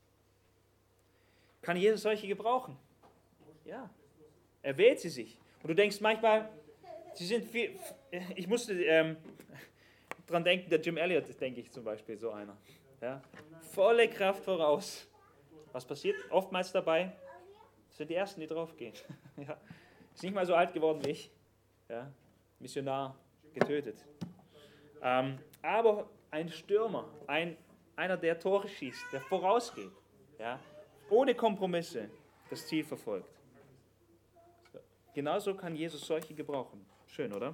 Kann Jesus solche gebrauchen? Ja. Er wählt sie sich. Und du denkst manchmal, sie sind viel, ich musste ähm, dran denken, der Jim Elliot, denke ich zum Beispiel, so einer. Ja. Volle Kraft voraus. Was passiert oftmals dabei? Das sind die Ersten, die draufgehen. Ja. Ist nicht mal so alt geworden wie ich. Ja. Missionar, getötet. Ähm, aber ein Stürmer, ein, einer, der Tore schießt, der vorausgeht, ja, ohne Kompromisse das Ziel verfolgt. Genauso kann Jesus solche gebrauchen. Schön, oder?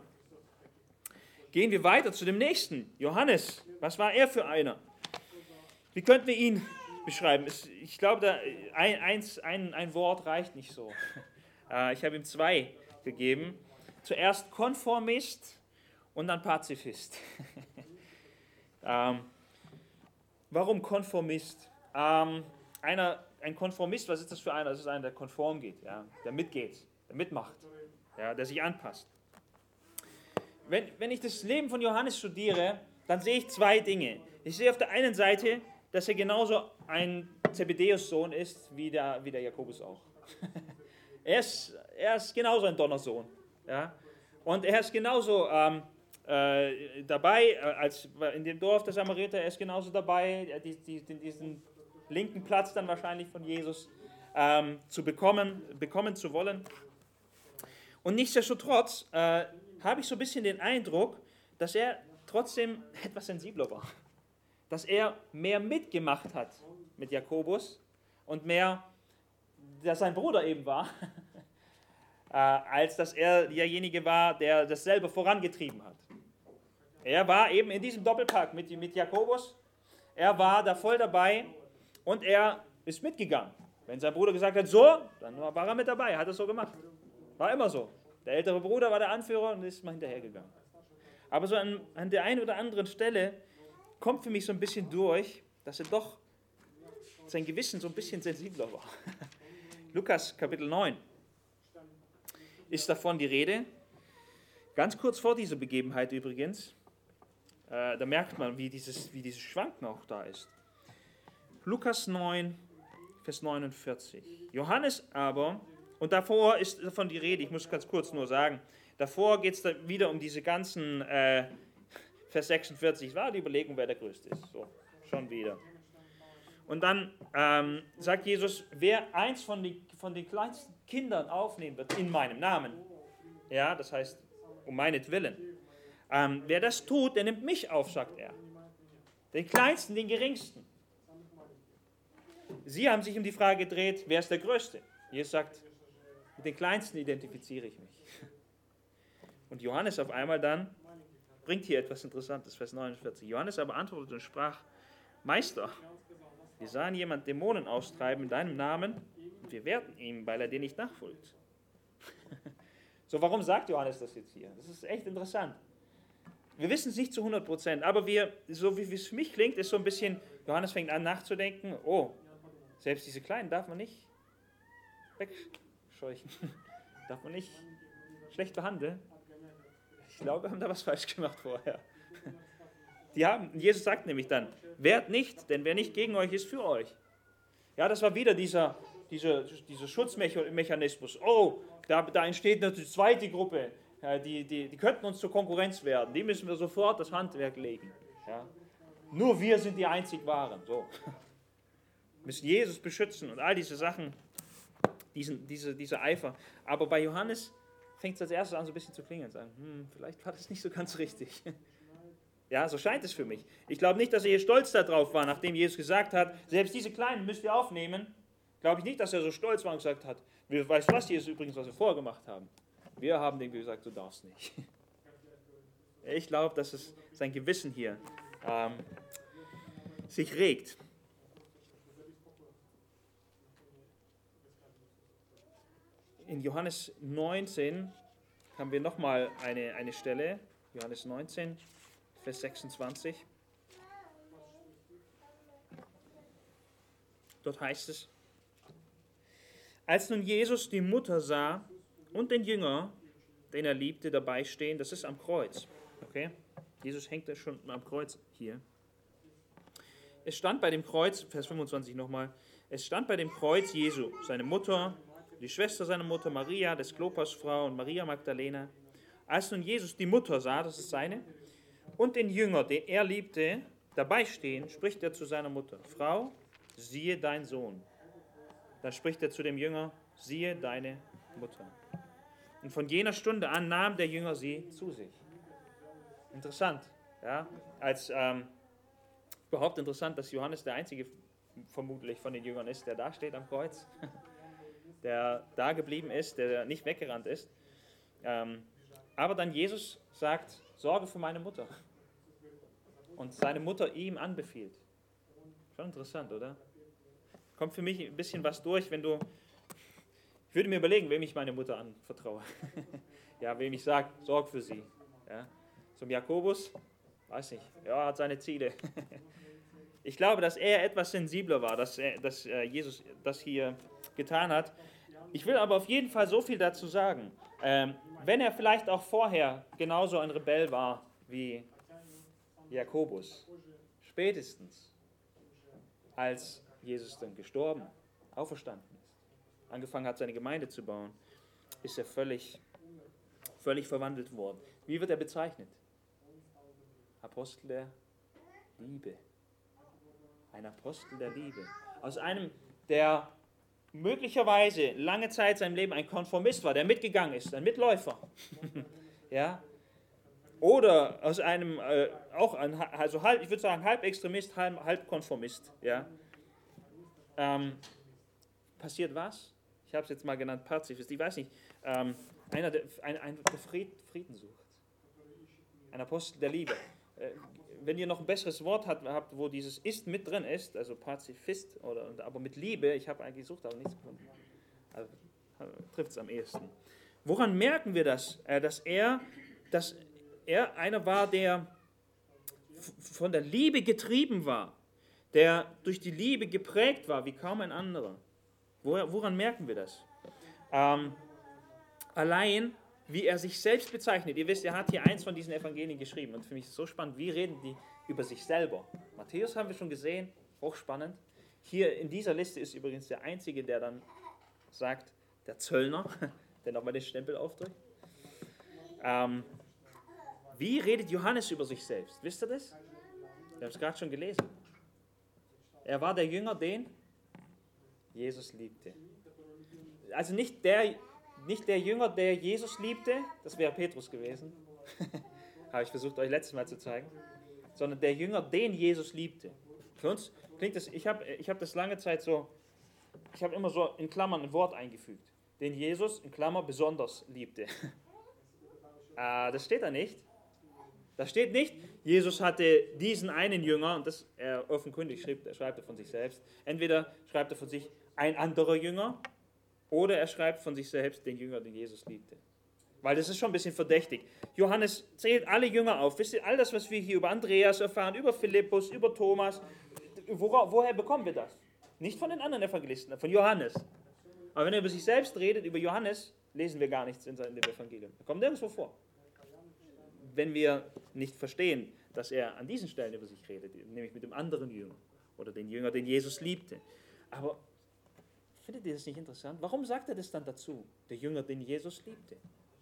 Gehen wir weiter zu dem nächsten. Johannes, was war er für einer? Wie könnten wir ihn beschreiben? Ich glaube, da ein, eins, ein, ein Wort reicht nicht so. Ich habe ihm zwei gegeben. Zuerst Konformist und dann Pazifist. ähm, warum Konformist? Ähm, einer, ein Konformist, was ist das für einer? Das ist einer, der konform geht, ja, der mitgeht, der mitmacht, ja, der sich anpasst. Wenn, wenn ich das Leben von Johannes studiere, dann sehe ich zwei Dinge. Ich sehe auf der einen Seite, dass er genauso ein Zebedäus-Sohn ist, wie der, wie der Jakobus auch. er, ist, er ist genauso ein Donnersohn. Ja? Und er ist genauso ähm, äh, dabei, äh, als in dem Dorf der Samariter, er ist genauso dabei, die, die, diesen linken Platz dann wahrscheinlich von Jesus ähm, zu bekommen, bekommen zu wollen. Und nichtsdestotrotz äh, habe ich so ein bisschen den Eindruck, dass er trotzdem etwas sensibler war. Dass er mehr mitgemacht hat mit Jakobus und mehr, dass sein Bruder eben war, äh, als dass er derjenige war, der das selber vorangetrieben hat. Er war eben in diesem Doppelpack mit, mit Jakobus, er war da voll dabei und er ist mitgegangen. Wenn sein Bruder gesagt hat, so, dann war er mit dabei, hat er so gemacht. War immer so. Der ältere Bruder war der Anführer und ist mal hinterhergegangen. Aber so an, an der einen oder anderen Stelle kommt für mich so ein bisschen durch, dass er doch sein Gewissen so ein bisschen sensibler war. Lukas Kapitel neun ist davon die Rede. Ganz kurz vor dieser Begebenheit übrigens. Äh, da merkt man, wie dieses, wie dieses Schwanken auch da ist. Lukas neun, Vers neunundvierzig. Johannes aber, und davor ist davon die Rede, ich muss ganz kurz nur sagen, davor geht es da wieder um diese ganzen, äh, Vers sechsundvierzig, war die Überlegung, wer der Größte ist. So, schon wieder. Und dann ähm, sagt Jesus, wer eins von, die, von den kleinsten Kindern aufnehmen wird in meinem Namen, ja, das heißt, um meinetwillen, ähm, wer das tut, der nimmt mich auf, sagt er. Den Kleinsten, den Geringsten. Sie haben sich um die Frage gedreht, wer ist der Größte? Jesus sagt, mit den Kleinsten identifiziere ich mich. Und Johannes auf einmal dann bringt hier etwas Interessantes, Vers neunundvierzig. Johannes aber antwortete und sprach, Meister, wir sahen jemand Dämonen austreiben in deinem Namen und wir wehrten ihm, weil er dir nicht nachfolgt. So, warum sagt Johannes das jetzt hier? Das ist echt interessant. Wir wissen es nicht zu hundert Prozent, aber wir, so wie es für mich klingt, ist so ein bisschen, Johannes fängt an nachzudenken, oh, selbst diese Kleinen darf man nicht wegscheuchen, darf man nicht schlecht behandeln. Ich glaube, wir haben da was falsch gemacht vorher. Die haben, Jesus sagt nämlich dann, wehrt nicht, denn wer nicht gegen euch ist, für euch. Ja, das war wieder dieser, dieser, dieser Schutzmechanismus. Oh, da, da entsteht eine zweite Gruppe, ja, die, die, die könnten uns zur Konkurrenz werden. Die müssen wir sofort das Handwerk legen. Ja. Nur wir sind die einzig Wahren. So. Wir müssen Jesus beschützen und all diese Sachen, diesen, diese, dieser Eifer. Aber bei Johannes fängt es als erstes an, so ein bisschen zu klingeln und sagen, hm, vielleicht war das nicht so ganz richtig. Ja, so scheint es für mich. Ich glaube nicht, dass er hier stolz darauf war, nachdem Jesus gesagt hat, selbst diese Kleinen müsst ihr aufnehmen. Glaube ich nicht, dass er so stolz war und gesagt hat, weißt du was, hier ist übrigens, was wir vorgemacht haben. Wir haben dem gesagt, du darfst nicht. Ich glaube, dass es sein Gewissen hier ähm, sich regt. In Johannes neunzehn haben wir nochmal eine, eine Stelle, Johannes neunzehn, Vers sechsundzwanzig. Dort heißt es, als nun Jesus die Mutter sah und den Jünger, den er liebte, dabei stehen. Das ist am Kreuz. Okay? Jesus hängt da schon am Kreuz hier. Es stand bei dem Kreuz, Vers fünfundzwanzig nochmal, es stand bei dem Kreuz Jesu, seine Mutter, die Schwester seiner Mutter, Maria, des Klopas Frau und Maria Magdalena. Als nun Jesus die Mutter sah, das ist seine, und den Jünger, den er liebte, dabei stehen, spricht er zu seiner Mutter, Frau, siehe dein Sohn. Dann spricht er zu dem Jünger, siehe deine Mutter. Und von jener Stunde an nahm der Jünger sie zu sich. Interessant, ja, als ähm, überhaupt interessant, dass Johannes der einzige vermutlich von den Jüngern ist, der da steht am Kreuz, der da geblieben ist, der nicht weggerannt ist. Ähm, aber dann Jesus sagt, sorge für meine Mutter. Und seine Mutter ihm anbefiehlt. Schon interessant, oder? Kommt für mich ein bisschen was durch, wenn du... Ich würde mir überlegen, wem ich meine Mutter anvertraue. Ja, wem ich sage, sorg für sie. Ja. Zum Jakobus, weiß nicht, ja, hat seine Ziele. Ich glaube, dass er etwas sensibler war, dass, er, dass Jesus das hier getan hat. Ich will aber auf jeden Fall so viel dazu sagen. Ähm, wenn er vielleicht auch vorher genauso ein Rebell war wie Jakobus, spätestens als Jesus dann gestorben, auferstanden ist, angefangen hat, seine Gemeinde zu bauen, ist er völlig, völlig verwandelt worden. Wie wird er bezeichnet? Apostel der Liebe. Ein Apostel der Liebe. Aus einem, der möglicherweise lange Zeit seinem Leben ein Konformist war, der mitgegangen ist, ein Mitläufer. Ja. Oder aus einem, äh, auch ein, also halb, ich würde sagen, halb Extremist, halb, halb Konformist. Ja. Ähm, passiert was? Ich habe es jetzt mal genannt, Pazifist. Ich weiß nicht, ähm, einer, der, ein, ein, der Fried, Frieden sucht. Ein Apostel der Liebe. Äh, wenn ihr noch ein besseres Wort habt, habt, wo dieses Ist mit drin ist, also Pazifist, oder, aber mit Liebe, ich habe eigentlich gesucht, aber nichts gefunden. Also, trifft es am ehesten. Woran merken wir das? Äh, dass er, dass er einer war, der von der Liebe getrieben war, der durch die Liebe geprägt war, wie kaum ein anderer. Woran merken wir das? Ähm, allein, wie er sich selbst bezeichnet. Ihr wisst, er hat hier eins von diesen Evangelien geschrieben und für mich ist es so spannend, wie reden die über sich selber. Matthäus haben wir schon gesehen, hochspannend. Hier in dieser Liste ist übrigens der Einzige, der dann sagt, der Zöllner, der nochmal den Stempel aufdrückt. Ähm, wie redet Johannes über sich selbst? Wisst ihr das? Wir haben es gerade schon gelesen. Er war der Jünger, den Jesus liebte. Also nicht der, nicht der Jünger, der Jesus liebte, das wäre Petrus gewesen, habe ich versucht euch letztes Mal zu zeigen, sondern der Jünger, den Jesus liebte. Für uns klingt das, ich habe ich hab das lange Zeit so, ich habe immer so in Klammern ein Wort eingefügt, den Jesus in Klammer besonders liebte. äh, das steht da nicht. Da steht nicht, Jesus hatte diesen einen Jünger, und das er offenkundig schreibt, er schreibt er von sich selbst. Entweder schreibt er von sich ein anderer Jünger, oder er schreibt von sich selbst den Jünger, den Jesus liebte. Weil das ist schon ein bisschen verdächtig. Johannes zählt alle Jünger auf. Wisst ihr, all das, was wir hier über Andreas erfahren, über Philippus, über Thomas, wora, woher bekommen wir das? Nicht von den anderen Evangelisten, von Johannes. Aber wenn er über sich selbst redet, über Johannes, lesen wir gar nichts in dem Evangelium. Er kommt nirgendwo vor. Wenn wir nicht verstehen, dass er an diesen Stellen über sich redet, nämlich mit dem anderen Jünger oder den Jünger, den Jesus liebte. Aber findet ihr das nicht interessant? Warum sagt er das dann dazu? Der Jünger, den Jesus liebte.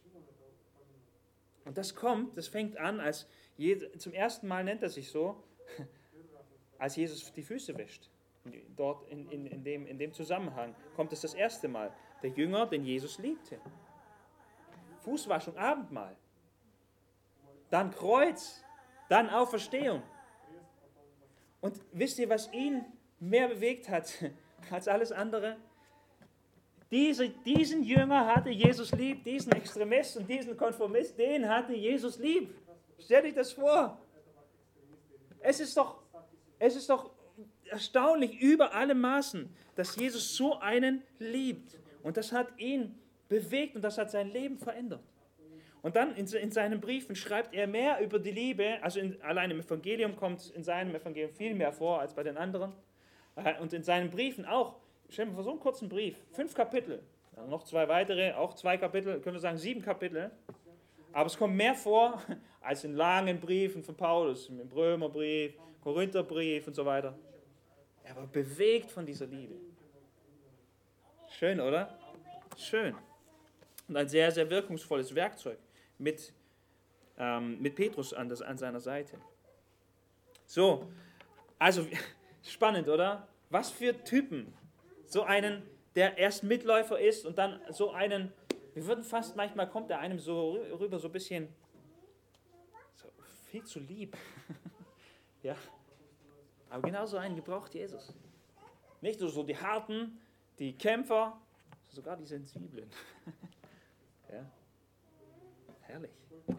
Und das kommt, das fängt an, als Je- zum ersten Mal nennt er sich so, als Jesus die Füße wäscht. Dort in, in, in, dem, in dem Zusammenhang kommt es das erste Mal. Der Jünger, den Jesus liebte. Fußwaschung, Abendmahl. Dann Kreuz, dann Auferstehung. Und wisst ihr, was ihn mehr bewegt hat als alles andere? Diese, diesen Jünger hatte Jesus lieb, diesen Extremist und diesen Konformist, den hatte Jesus lieb. Stellt euch das vor. Es ist doch, es ist doch erstaunlich über alle Maßen, dass Jesus so einen liebt. Und das hat ihn bewegt und das hat sein Leben verändert. Und dann in, in seinen Briefen schreibt er mehr über die Liebe, also in, allein im Evangelium kommt es in seinem Evangelium viel mehr vor als bei den anderen. Und in seinen Briefen auch, stellen wir vor so einen kurzen Brief, fünf Kapitel, dann noch zwei weitere, auch zwei Kapitel, können wir sagen sieben Kapitel. Aber es kommt mehr vor als in langen Briefen von Paulus, im Römerbrief, Korintherbrief und so weiter. Er war bewegt von dieser Liebe. Schön, oder? Schön. Und ein sehr, sehr wirkungsvolles Werkzeug mit, ähm, mit Petrus an, das, an seiner Seite. So, also spannend, oder? Was für Typen. So einen, der erst Mitläufer ist und dann so einen, wir würden fast, manchmal kommt er einem so rüber, so ein bisschen, so viel zu lieb. Ja. Aber genau so einen gebraucht Jesus. Nicht nur so die Harten, die Kämpfer, sogar die Sensiblen. Ja. Herrlich.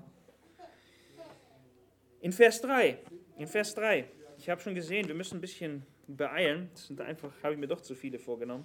In Vers drei, in Vers drei, ich habe schon gesehen, wir müssen ein bisschen beeilen, das sind einfach, habe ich mir doch zu viele vorgenommen.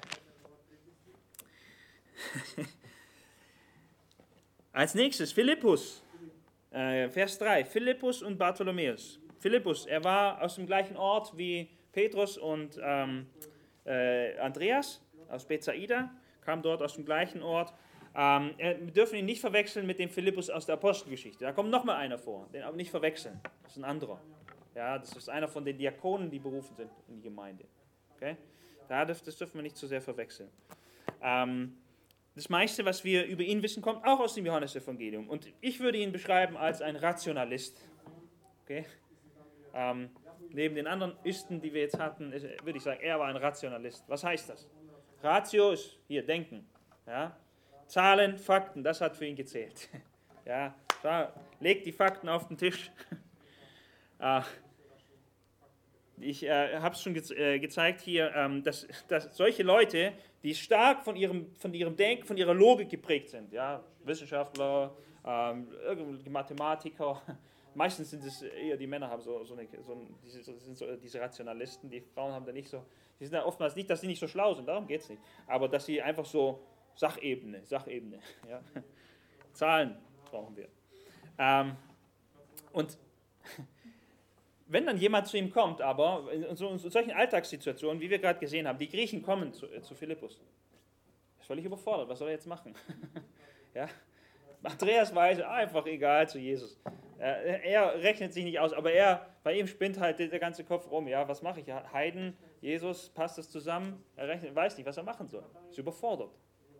Als nächstes Philippus, äh, Vers drei, Philippus und Bartholomäus. Philippus, er war aus dem gleichen Ort wie Petrus und ähm, äh, Andreas aus Bethsaida, kam dort aus dem gleichen Ort. Ähm, wir dürfen ihn nicht verwechseln mit dem Philippus aus der Apostelgeschichte. Da kommt nochmal einer vor, den aber nicht verwechseln. Das ist ein anderer. Ja, das ist einer von den Diakonen, die berufen sind in die Gemeinde. Okay? Das dürfen wir nicht zu sehr verwechseln. Ähm, das meiste, was wir über ihn wissen, kommt auch aus dem Johannesevangelium. Und ich würde ihn beschreiben als ein Rationalist. Okay? Ähm, neben den anderen Isten, die wir jetzt hatten, würde ich sagen, er war ein Rationalist. Was heißt das? Ratio ist hier Denken. Ja? Zahlen, Fakten, das hat für ihn gezählt. Ja? Legt die Fakten auf den Tisch. äh, ich äh, habe es schon ge äh, gezeigt hier, ähm, dass, dass solche Leute, die stark von ihrem, von ihrem Denken, von ihrer Logik geprägt sind, ja? Wissenschaftler, ähm, Mathematiker, meistens sind es eher die Männer, haben so, so, eine, so diese, sind so diese Rationalisten, die Frauen haben da nicht so, die sind da oftmals nicht, dass sie nicht so schlau sind, darum geht es nicht, aber dass sie einfach so Sachebene, Sachebene, ja. Zahlen brauchen wir. Ähm, und wenn dann jemand zu ihm kommt, aber in, so, in solchen Alltagssituationen, wie wir gerade gesehen haben, die Griechen kommen zu, äh, zu Philippus, ist völlig überfordert, was soll er jetzt machen? Ja. Andreas weiß, einfach egal zu Jesus. Er, er rechnet sich nicht aus, aber er, bei ihm spinnt halt der ganze Kopf rum. Ja, was mache ich? Heiden, Jesus, passt das zusammen? Er rechnet, weiß nicht, was er machen soll. Ist überfordert.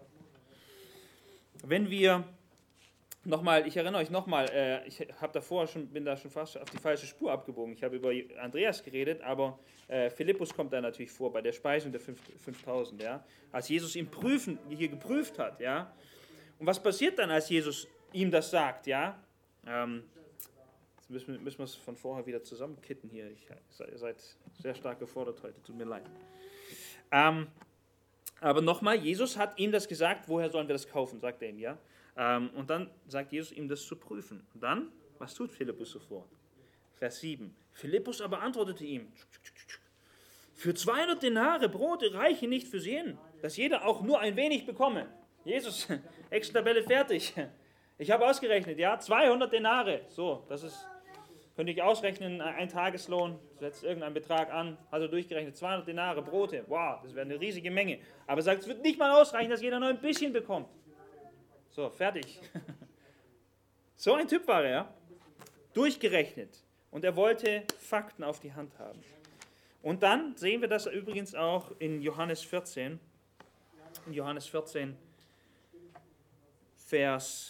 Wenn wir nochmal, ich erinnere euch nochmal, äh, ich habe davor schon, bin da schon fast auf die falsche Spur abgebogen. Ich habe über Andreas geredet, aber äh, Philippus kommt da natürlich vor bei der Speisung der fünftausend, ja, als Jesus ihn prüfen, hier geprüft hat, ja. Und was passiert dann, als Jesus ihm das sagt, ja? Ähm, jetzt müssen, müssen wir es von vorher wieder zusammenkitten hier. Ich, ihr seid sehr stark gefordert heute, tut mir leid. Ähm, aber nochmal, Jesus hat ihm das gesagt, woher sollen wir das kaufen, sagt er ihm, ja? Ähm, und dann sagt Jesus ihm das zu prüfen. Und dann, was tut Philippus sofort? Vers sieben. Philippus aber antwortete ihm, für zweihundert Denare Brote reichen nicht für jeden, dass jeder auch nur ein wenig bekomme. Jesus, Excel-Tabelle fertig. Ich habe ausgerechnet, ja, zweihundert Denare. So, das ist, könnte ich ausrechnen, ein Tageslohn, setzt irgendeinen Betrag an, also durchgerechnet, zweihundert Denare, Brote. Wow, das wäre eine riesige Menge. Aber er sagt, es wird nicht mal ausreichen, dass jeder nur ein bisschen bekommt. So, fertig. So ein Typ war er, durchgerechnet. Und er wollte Fakten auf die Hand haben. Und dann sehen wir das übrigens auch in Johannes vierzehn. In Johannes vierzehn, Vers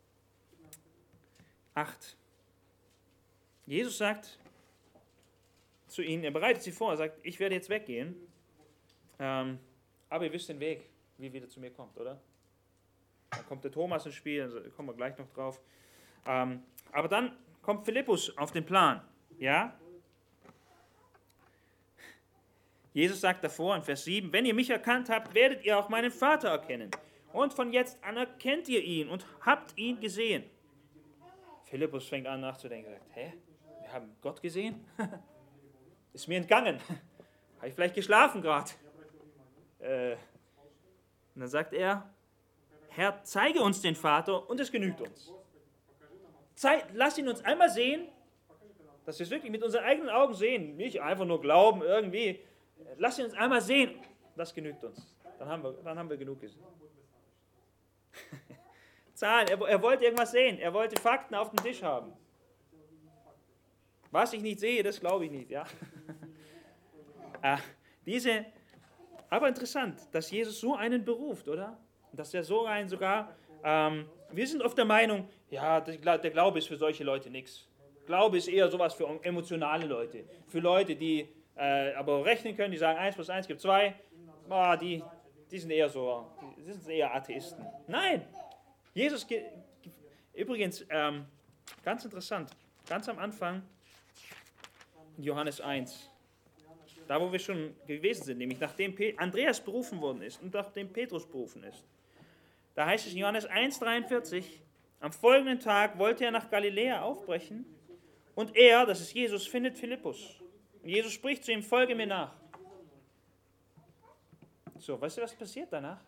acht. Jesus sagt zu ihnen, er bereitet sie vor, er sagt, ich werde jetzt weggehen, ähm, aber ihr wisst den Weg, wie ihr wieder zu mir kommt, oder? Dann kommt der Thomas ins Spiel, also kommen wir gleich noch drauf. Ähm, aber dann kommt Philippus auf den Plan, ja? Jesus sagt davor in Vers sieben, wenn ihr mich erkannt habt, werdet ihr auch meinen Vater erkennen. Und von jetzt an erkennt ihr ihn und habt ihn gesehen. Philippus fängt an nachzudenken. Sagt, hä? Wir haben Gott gesehen? Ist mir entgangen. Habe ich vielleicht geschlafen gerade? Äh, und dann sagt er, Herr, zeige uns den Vater und es genügt uns. Zeig, lass ihn uns einmal sehen, dass wir es wirklich mit unseren eigenen Augen sehen. Nicht einfach nur glauben, irgendwie. Lass ihn uns einmal sehen, das genügt uns. Dann haben wir, dann haben wir genug gesehen. Zahlen. Er, er wollte irgendwas sehen. Er wollte Fakten auf dem Tisch haben. Was ich nicht sehe, das glaube ich nicht. Ja? äh, diese, aber interessant, dass Jesus so einen beruft, oder? Dass er so einen sogar, ähm, wir sind oft der Meinung, ja, der, der Glaube ist für solche Leute nichts. Glaube ist eher sowas für emotionale Leute. Für Leute, die äh, aber rechnen können, die sagen, eins plus eins gibt zwei, oh, die, die sind eher so, die sind eher Atheisten. Nein! Jesus, übrigens, ähm, ganz interessant, ganz am Anfang, Johannes eins, da wo wir schon gewesen sind, nämlich nachdem Andreas berufen worden ist und nachdem Petrus berufen ist, da heißt es in Johannes eins dreiundvierzig, am folgenden Tag wollte er nach Galiläa aufbrechen und er, das ist Jesus, findet Philippus. Und Jesus spricht zu ihm, folge mir nach. So, weißt du, was passiert danach?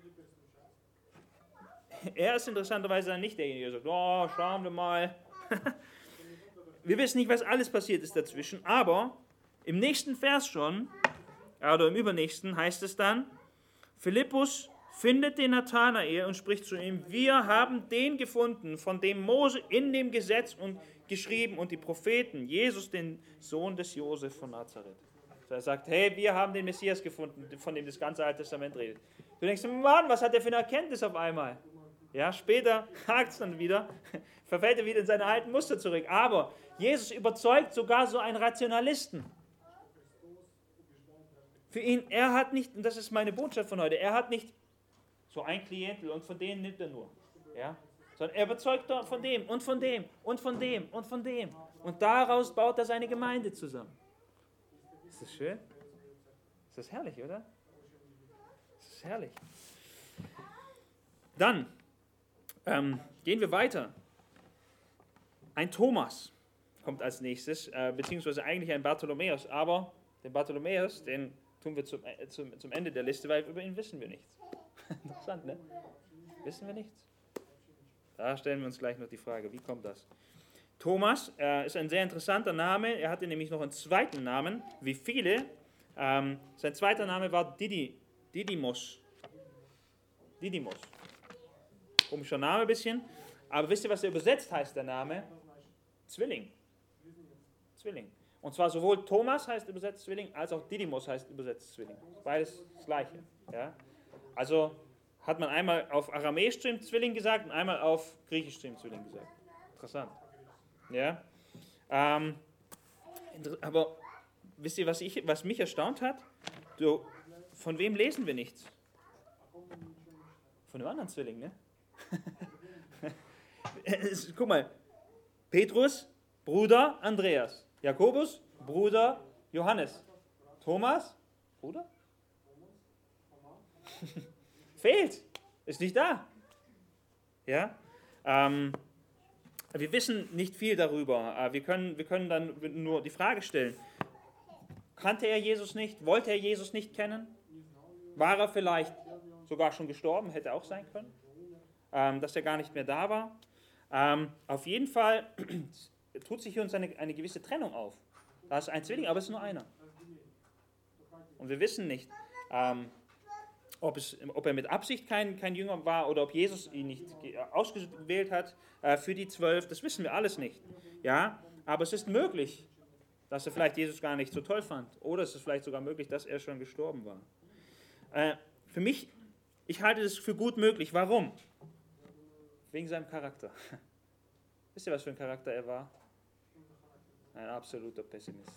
Er ist interessanterweise dann nicht derjenige, der sagt, oh, schauen wir mal. Wir wissen nicht, was alles passiert ist dazwischen, aber im nächsten Vers schon, oder im übernächsten, heißt es dann, Philippus findet den Nathanael und spricht zu ihm, wir haben den gefunden, von dem Mose in dem Gesetz und geschrieben und die Propheten, Jesus, den Sohn des Josef von Nazareth. So, er sagt, hey, wir haben den Messias gefunden, von dem das ganze Alte Testament redet. Du denkst, Mann, was hat der für eine Erkenntnis auf einmal? Ja, später hakt es dann wieder, verfällt er wieder in seine alten Muster zurück. Aber Jesus überzeugt sogar so einen Rationalisten. Für ihn, er hat nicht, und das ist meine Botschaft von heute, er hat nicht so ein Klientel und von denen nimmt er nur. Ja? Sondern er überzeugt von dem und von dem und von dem und von dem. Und daraus baut er seine Gemeinde zusammen. Ist das schön? Ist das herrlich, oder? Das ist herrlich. Dann ähm, gehen wir weiter. Ein Thomas kommt als nächstes, äh, beziehungsweise eigentlich ein Bartholomäus, aber den Bartholomäus, den tun wir zum, äh, zum, zum Ende der Liste, weil über ihn wissen wir nichts. Interessant, ne? Wissen wir nichts? Da stellen wir uns gleich noch die Frage, wie kommt das? Thomas äh, ist ein sehr interessanter Name, er hatte nämlich noch einen zweiten Namen, wie viele. Ähm, sein zweiter Name war Didi, Didymos. Didymos. Komischer Name ein bisschen, aber wisst ihr, was er übersetzt heißt, der Name? Zwilling. Zwilling. Und zwar sowohl Thomas heißt übersetzt Zwilling, als auch Didymos heißt übersetzt Zwilling. Beides das Gleiche. Ja? Also hat man einmal auf Aramäisch zu ihm Zwilling gesagt und einmal auf Griechisch zu ihm Zwilling gesagt. Interessant. Ja? Ähm, aber wisst ihr, was, ich, was mich erstaunt hat? Du, von wem lesen wir nichts? Von dem anderen Zwilling, ne? Guck mal, Petrus, Bruder Andreas, Jakobus, Bruder Johannes, Thomas, Bruder? Fehlt, ist nicht da. Ja? Ähm, wir wissen nicht viel darüber. Wir können, wir können dann nur die Frage stellen, kannte er Jesus nicht? Wollte er Jesus nicht kennen? War er vielleicht sogar schon gestorben? Hätte auch sein können. Ähm, dass er gar nicht mehr da war. Ähm, auf jeden Fall tut sich hier uns eine, eine gewisse Trennung auf. Da ist ein Zwilling, aber es ist nur einer. Und wir wissen nicht, ähm, ob, es, ob er mit Absicht kein, kein Jünger war oder ob Jesus ihn nicht ausgewählt hat äh, für die zwölf. Das wissen wir alles nicht. Ja? Aber es ist möglich, dass er vielleicht Jesus gar nicht so toll fand. Oder es ist vielleicht sogar möglich, dass er schon gestorben war. Äh, für mich, ich halte das für gut möglich. Warum? Wegen seinem Charakter. Wisst ihr, was für ein Charakter er war? Ein absoluter Pessimist.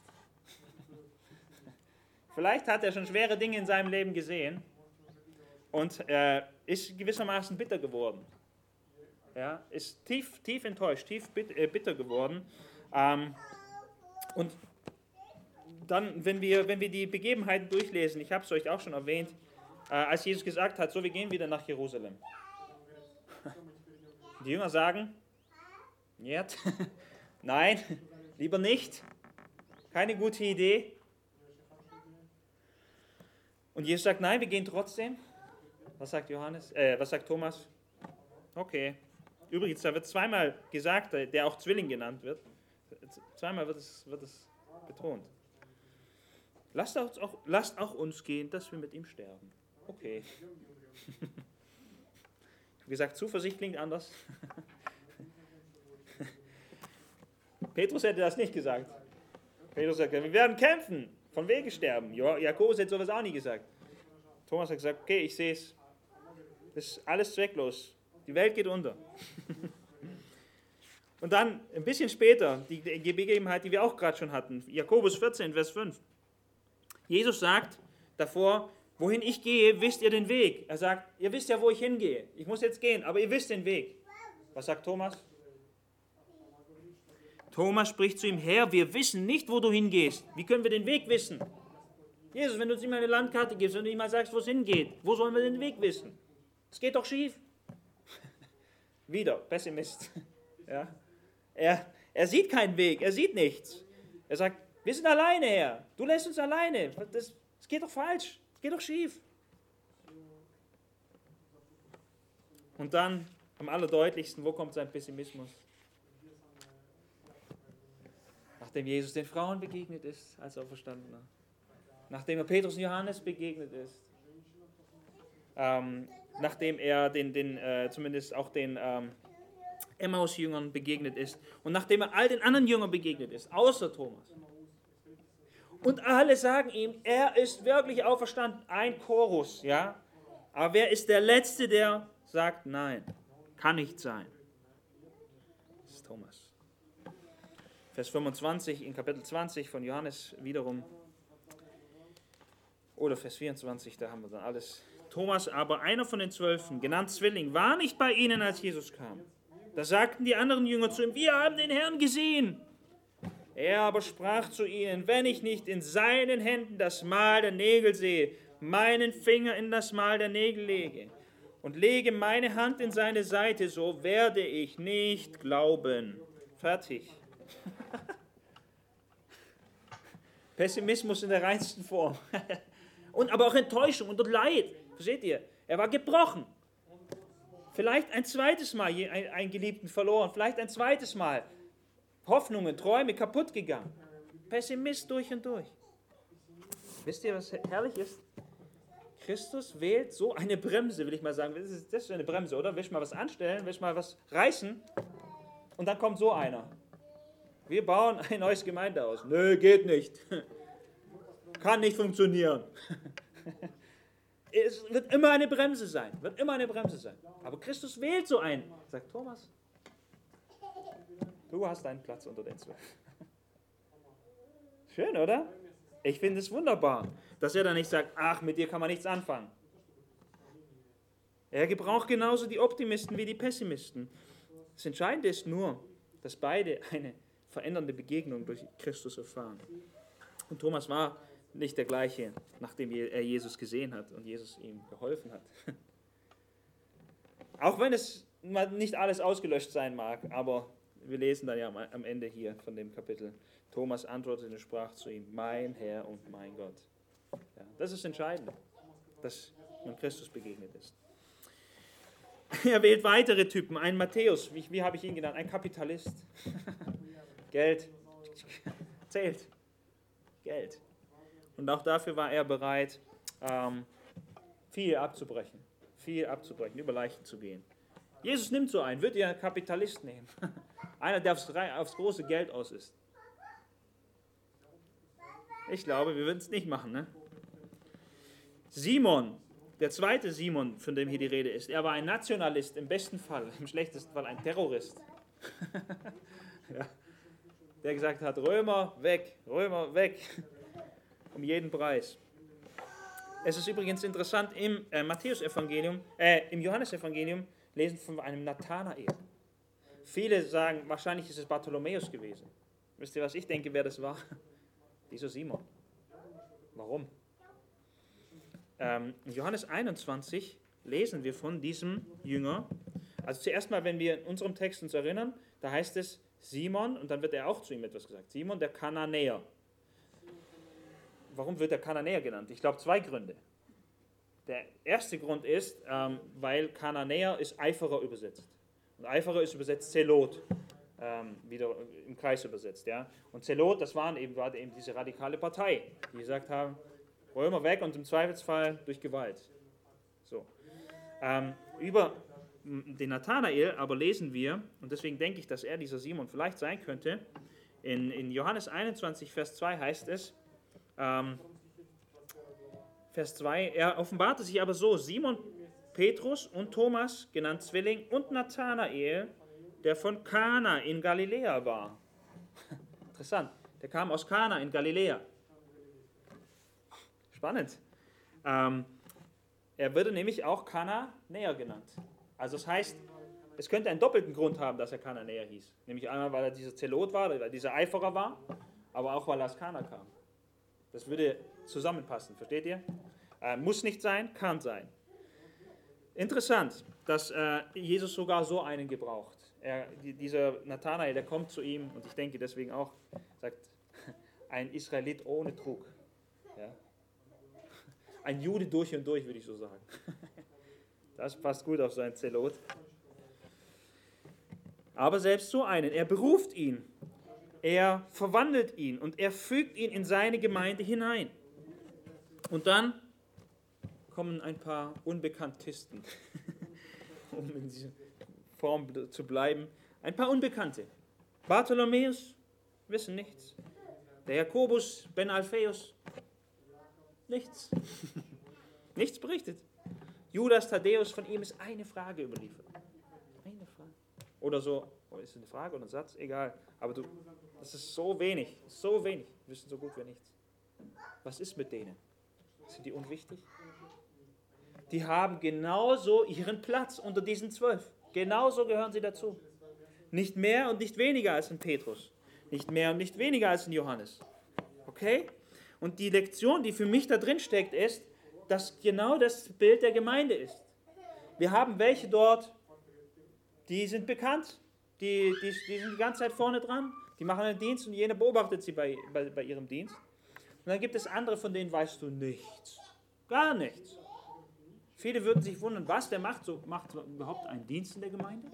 Vielleicht hat er schon schwere Dinge in seinem Leben gesehen und äh, ist gewissermaßen bitter geworden. Ja, ist tief, tief enttäuscht, tief bit, äh, bitter geworden. Ähm, und dann, wenn wir, wenn wir die Begebenheiten durchlesen, ich habe es euch auch schon erwähnt, äh, als Jesus gesagt hat, so, wir gehen wieder nach Jerusalem. Die Jünger sagen, nicht, nein, lieber nicht, keine gute Idee. Und Jesus sagt, nein, wir gehen trotzdem. Was sagt Johannes? Äh, was sagt Thomas? Okay. Übrigens, da wird zweimal gesagt, der auch Zwilling genannt wird. Zweimal wird es, wird es betont. Lasst auch, lasst auch uns gehen, dass wir mit ihm sterben. Okay. Wie gesagt, Zuversicht klingt anders. Petrus hätte das nicht gesagt. Petrus hat gesagt, wir werden kämpfen, von Wege sterben. Jakobus hätte sowas auch nie gesagt. Thomas hat gesagt, okay, ich sehe es. Das ist alles zwecklos. Die Welt geht unter. Und dann, ein bisschen später, die Begebenheit, die wir auch gerade schon hatten. Jakobus vierzehn, Vers fünf. Jesus sagt davor, wohin ich gehe, wisst ihr den Weg. Er sagt, ihr wisst ja, wo ich hingehe. Ich muss jetzt gehen, aber ihr wisst den Weg. Was sagt Thomas? Thomas spricht zu ihm, Herr, wir wissen nicht, wo du hingehst. Wie können wir den Weg wissen? Jesus, wenn du uns nicht mal eine Landkarte gibst und nicht mal sagst, wo es hingeht, wo sollen wir den Weg wissen? Es geht doch schief. Wieder, Pessimist. Ja. Er, er sieht keinen Weg, er sieht nichts. Er sagt, wir sind alleine, Herr. Du lässt uns alleine. Das, das geht doch falsch, es geht doch schief. Und dann, am allerdeutlichsten, wo kommt sein Pessimismus? Nachdem Jesus den Frauen begegnet ist, als Auferstandener. Nachdem er Petrus und Johannes begegnet ist. Ähm, nachdem er den, den, äh, zumindest auch den ähm, Emmaus-Jüngern begegnet ist. Und nachdem er all den anderen Jüngern begegnet ist, außer Thomas. Und alle sagen ihm, er ist wirklich auferstanden. Ein Chorus, ja. Aber wer ist der Letzte, der sagt, nein, kann nicht sein? Das ist Thomas. Vers fünfundzwanzig in Kapitel zwanzig von Johannes wiederum. Oder Vers vierundzwanzig, da haben wir dann alles. Thomas aber, einer von den Zwölfen, genannt Zwilling, war nicht bei ihnen, als Jesus kam. Da sagten die anderen Jünger zu ihm, wir haben den Herrn gesehen. Er aber sprach zu ihnen, wenn ich nicht in seinen Händen das Mal der Nägel sehe, meinen Finger in das Mal der Nägel lege und lege meine Hand in seine Seite, so werde ich nicht glauben. Fertig. Pessimismus in der reinsten Form. Und aber auch Enttäuschung und Leid. Versteht ihr? Er war gebrochen. Vielleicht ein zweites Mal einen Geliebten verloren. Vielleicht ein zweites Mal Hoffnungen, Träume kaputt gegangen. Pessimist durch und durch. Wisst ihr, was herrlich ist? Christus wählt so eine Bremse, will ich mal sagen. Das ist, das ist eine Bremse, oder? Willst du mal was anstellen? Willst du mal was reißen? Und dann kommt so einer. Wir bauen ein neues Gemeindehaus. Nö, geht nicht. Kann nicht funktionieren. Es wird immer eine Bremse sein. Wird immer eine Bremse sein. Aber Christus wählt so einen. Sagt Thomas, du hast deinen Platz unter den Zwölf. Schön, oder? Ich finde es wunderbar, dass er dann nicht sagt, ach, mit dir kann man nichts anfangen. Er gebraucht genauso die Optimisten wie die Pessimisten. Das Entscheidende ist nur, dass beide eine verändernde Begegnung durch Christus erfahren. Und Thomas war nicht der gleiche, nachdem er Jesus gesehen hat und Jesus ihm geholfen hat. Auch wenn es nicht alles ausgelöscht sein mag, aber wir lesen dann ja am Ende hier von dem Kapitel. Thomas antwortete und sprach zu ihm, mein Herr und mein Gott. Ja, das ist entscheidend, dass man Christus begegnet ist. Er wählt weitere Typen. Ein Matthäus, wie, wie habe ich ihn genannt? Ein Kapitalist. Geld zählt. Geld. Und auch dafür war er bereit, ähm, viel abzubrechen. Viel abzubrechen, über Leichen zu gehen. Jesus nimmt so einen. Wird ihr einen Kapitalist nehmen? Einer, der aufs, aufs große Geld aus ist. Ich glaube, wir würden es nicht machen. Ne? Simon, der zweite Simon, von dem hier die Rede ist, er war ein Nationalist im besten Fall, im schlechtesten Fall ein Terrorist. Ja. Der gesagt hat, Römer weg, Römer weg, um jeden Preis. Es ist übrigens interessant, im äh, Matthäus-Evangelium, äh, im Johannes-Evangelium lesen von einem Nathanael. Viele sagen, wahrscheinlich ist es Bartholomäus gewesen. Wisst ihr, was ich denke, wer das war? Dieser Simon. Warum? Ähm, in Johannes einundzwanzig lesen wir von diesem Jünger. Also zuerst mal, wenn wir in unserem Text uns erinnern, da heißt es Simon, und dann wird er auch zu ihm etwas gesagt. Simon, der Kananäer. Warum wird der Kananäer genannt? Ich glaube, zwei Gründe. Der erste Grund ist, ähm, weil Kananäer ist Eiferer übersetzt. Und Eiferer ist übersetzt Zelot, ähm, wieder im Kreis übersetzt. Ja? Und Zelot, das waren eben, war eben diese radikale Partei, die gesagt haben, Römer weg und im Zweifelsfall durch Gewalt. So. Ähm, über den Nathanael aber lesen wir, und deswegen denke ich, dass er dieser Simon vielleicht sein könnte, in, in Johannes einundzwanzig, Vers zwei heißt es, ähm, Vers zwei, er offenbarte sich aber so, Simon Petrus und Thomas, genannt Zwilling, und Nathanael, der von Kana in Galiläa war. Interessant, der kam aus Kana in Galiläa. Spannend. Ähm, er würde nämlich auch Kananäer genannt. Also das heißt, es könnte einen doppelten Grund haben, dass er Kananäer hieß. Nämlich einmal, weil er dieser Zelot war, weil er dieser Eiferer war, aber auch, weil er aus Kana kam. Das würde zusammenpassen, versteht ihr? Äh, muss nicht sein, kann sein. Interessant, dass äh, Jesus sogar so einen gebraucht. Er, die, dieser Nathanael, der kommt zu ihm, und ich denke deswegen auch, sagt, ein Israelit ohne Trug. Ja? Ein Jude durch und durch, würde ich so sagen. Das passt gut auf seinen Zelot. Aber selbst so einen, er beruft ihn, er verwandelt ihn und er fügt ihn in seine Gemeinde hinein. Und dann kommen ein paar Unbekanntisten, um in dieser Form zu bleiben. Ein paar Unbekannte. Bartholomäus, wissen nichts. Der Jakobus, Ben Alphaeus, nichts. Nichts berichtet. Judas Thaddäus, von ihm ist eine Frage überliefert. Eine Frage. Oder so, oh, ist es eine Frage oder ein Satz? Egal. Aber du, das ist so wenig, so wenig. Wir wissen so gut wie nichts. Was ist mit denen? Sind die unwichtig? Die haben genauso ihren Platz unter diesen zwölf. Genauso gehören sie dazu. Nicht mehr und nicht weniger als ein Petrus. Nicht mehr und nicht weniger als ein Johannes. Okay? Und die Lektion, die für mich da drin steckt, ist, dass genau das Bild der Gemeinde ist. Wir haben welche dort, die sind bekannt, die, die, die sind die ganze Zeit vorne dran, die machen einen Dienst und jeder beobachtet sie bei, bei, bei ihrem Dienst. Und dann gibt es andere, von denen weißt du nichts. Gar nichts. Viele würden sich wundern, was, der macht, so, macht so überhaupt einen Dienst in der Gemeinde?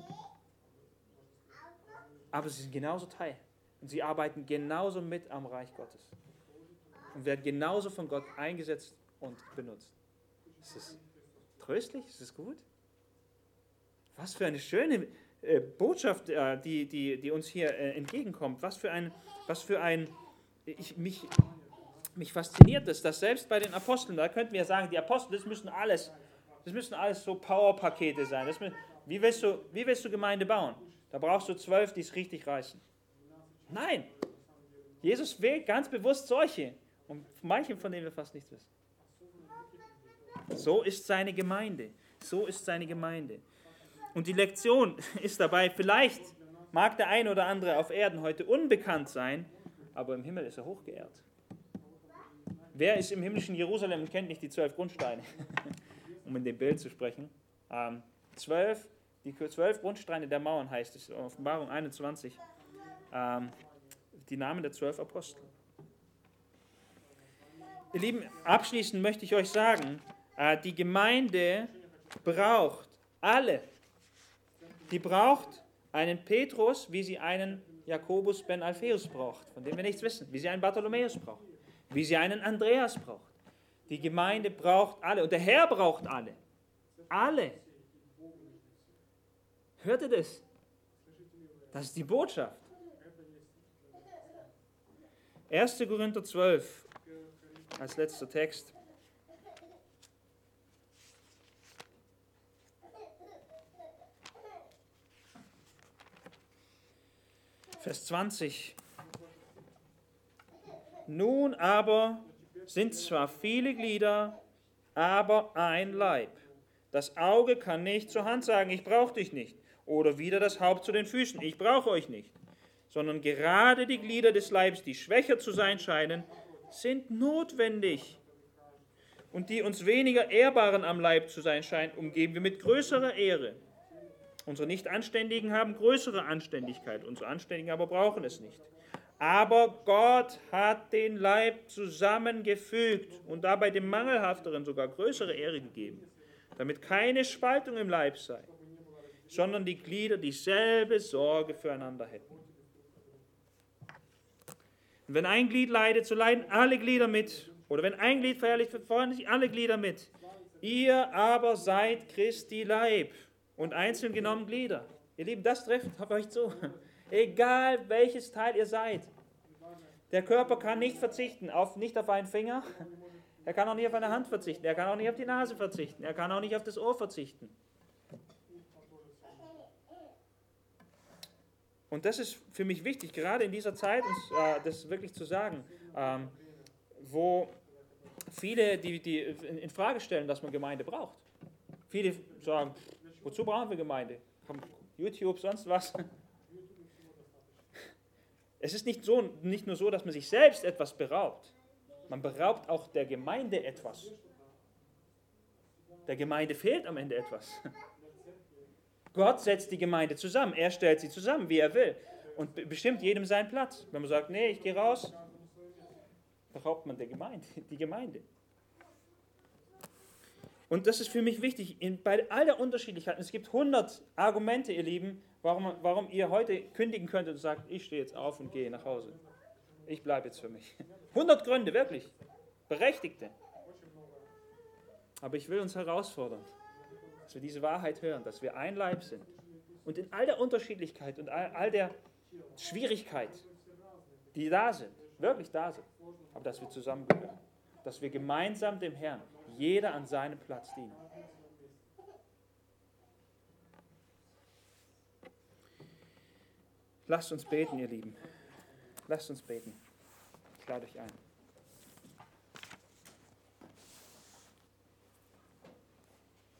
Aber sie sind genauso Teil. Und sie arbeiten genauso mit am Reich Gottes. Und werden genauso von Gott eingesetzt und benutzt. Ist das tröstlich? Ist das gut? Was für eine schöne äh, Botschaft, äh, die, die, die uns hier äh, entgegenkommt. Was für ein, was für ein ich, mich, mich fasziniert es, dass selbst bei den Aposteln, da könnten wir ja sagen, die Apostel, das müssen alles, das müssen alles so Powerpakete sein. Das müssen, wie, willst du, wie willst du Gemeinde bauen? Da brauchst du zwölf, die es richtig reißen. Nein, Jesus wählt ganz bewusst solche. Und manche, von denen wir fast nichts wissen. So ist seine Gemeinde. So ist seine Gemeinde. Und die Lektion ist dabei, vielleicht mag der ein oder andere auf Erden heute unbekannt sein, aber im Himmel ist er hochgeehrt. Wer ist im himmlischen Jerusalem und kennt nicht die zwölf Grundsteine? Um in dem Bild zu sprechen. Ähm, zwölf, die zwölf Grundsteine der Mauern heißt es, Offenbarung einundzwanzig. Ähm, die Namen der zwölf Apostel. Ihr Lieben, abschließend möchte ich euch sagen, die Gemeinde braucht alle. Die braucht einen Petrus, wie sie einen Jakobus Ben Alphaeus braucht, von dem wir nichts wissen. Wie sie einen Bartholomäus braucht. Wie sie einen Andreas braucht. Die Gemeinde braucht alle. Und der Herr braucht alle. Alle. Hört ihr das? Das ist die Botschaft. erster Korinther zwölf. Als letzter Text. Vers zwanzig. Nun aber sind zwar viele Glieder, aber ein Leib. Das Auge kann nicht zur Hand sagen, ich brauche dich nicht. Oder wieder das Haupt zu den Füßen, ich brauche euch nicht. Sondern gerade die Glieder des Leibes, die schwächer zu sein scheinen, sind notwendig. Und die uns weniger ehrbaren am Leib zu sein scheinen, umgeben wir mit größerer Ehre. Unsere Nicht-Anständigen haben größere Anständigkeit, unsere Anständigen aber brauchen es nicht. Aber Gott hat den Leib zusammengefügt und dabei dem Mangelhafteren sogar größere Ehre gegeben, damit keine Spaltung im Leib sei, sondern die Glieder dieselbe Sorge füreinander hätten. Und wenn ein Glied leidet, so leiden alle Glieder mit. Oder wenn ein Glied verherrlicht wird, freuen sich alle Glieder mit. Ihr aber seid Christi Leib und einzeln genommen Glieder. Ihr Lieben, das trifft auf euch zu. Egal welches Teil ihr seid. Der Körper kann nicht verzichten, auf, nicht auf einen Finger. Er kann auch nicht auf eine Hand verzichten. Er kann auch nicht auf die Nase verzichten. Er kann auch nicht auf das Ohr verzichten. Und das ist für mich wichtig, gerade in dieser Zeit, äh, das wirklich zu sagen, ähm, wo viele die, die in Frage stellen, dass man Gemeinde braucht. Viele sagen, wozu brauchen wir Gemeinde? YouTube, sonst was. Es ist nicht, so, nicht nur so, dass man sich selbst etwas beraubt. Man beraubt auch der Gemeinde etwas. Der Gemeinde fehlt am Ende etwas. Gott setzt die Gemeinde zusammen. Er stellt sie zusammen, wie er will. Und bestimmt jedem seinen Platz. Wenn man sagt, nee, ich gehe raus, beraubt man der Gemeinde, die Gemeinde. Und das ist für mich wichtig, in, bei all der Unterschiedlichkeit, es gibt hundert Argumente, ihr Lieben, warum, warum ihr heute kündigen könntet und sagt, ich stehe jetzt auf und gehe nach Hause. Ich bleibe jetzt für mich. hundert Gründe, wirklich. Berechtigte. Aber ich will uns herausfordern, dass wir diese Wahrheit hören, dass wir ein Leib sind. Und in all der Unterschiedlichkeit und all, all der Schwierigkeit, die da sind, wirklich da sind, aber dass wir zusammengehören. Dass wir gemeinsam dem Herrn, jeder an seinem Platz dienen. Lasst uns beten, ihr Lieben. Lasst uns beten. Ich lade euch ein.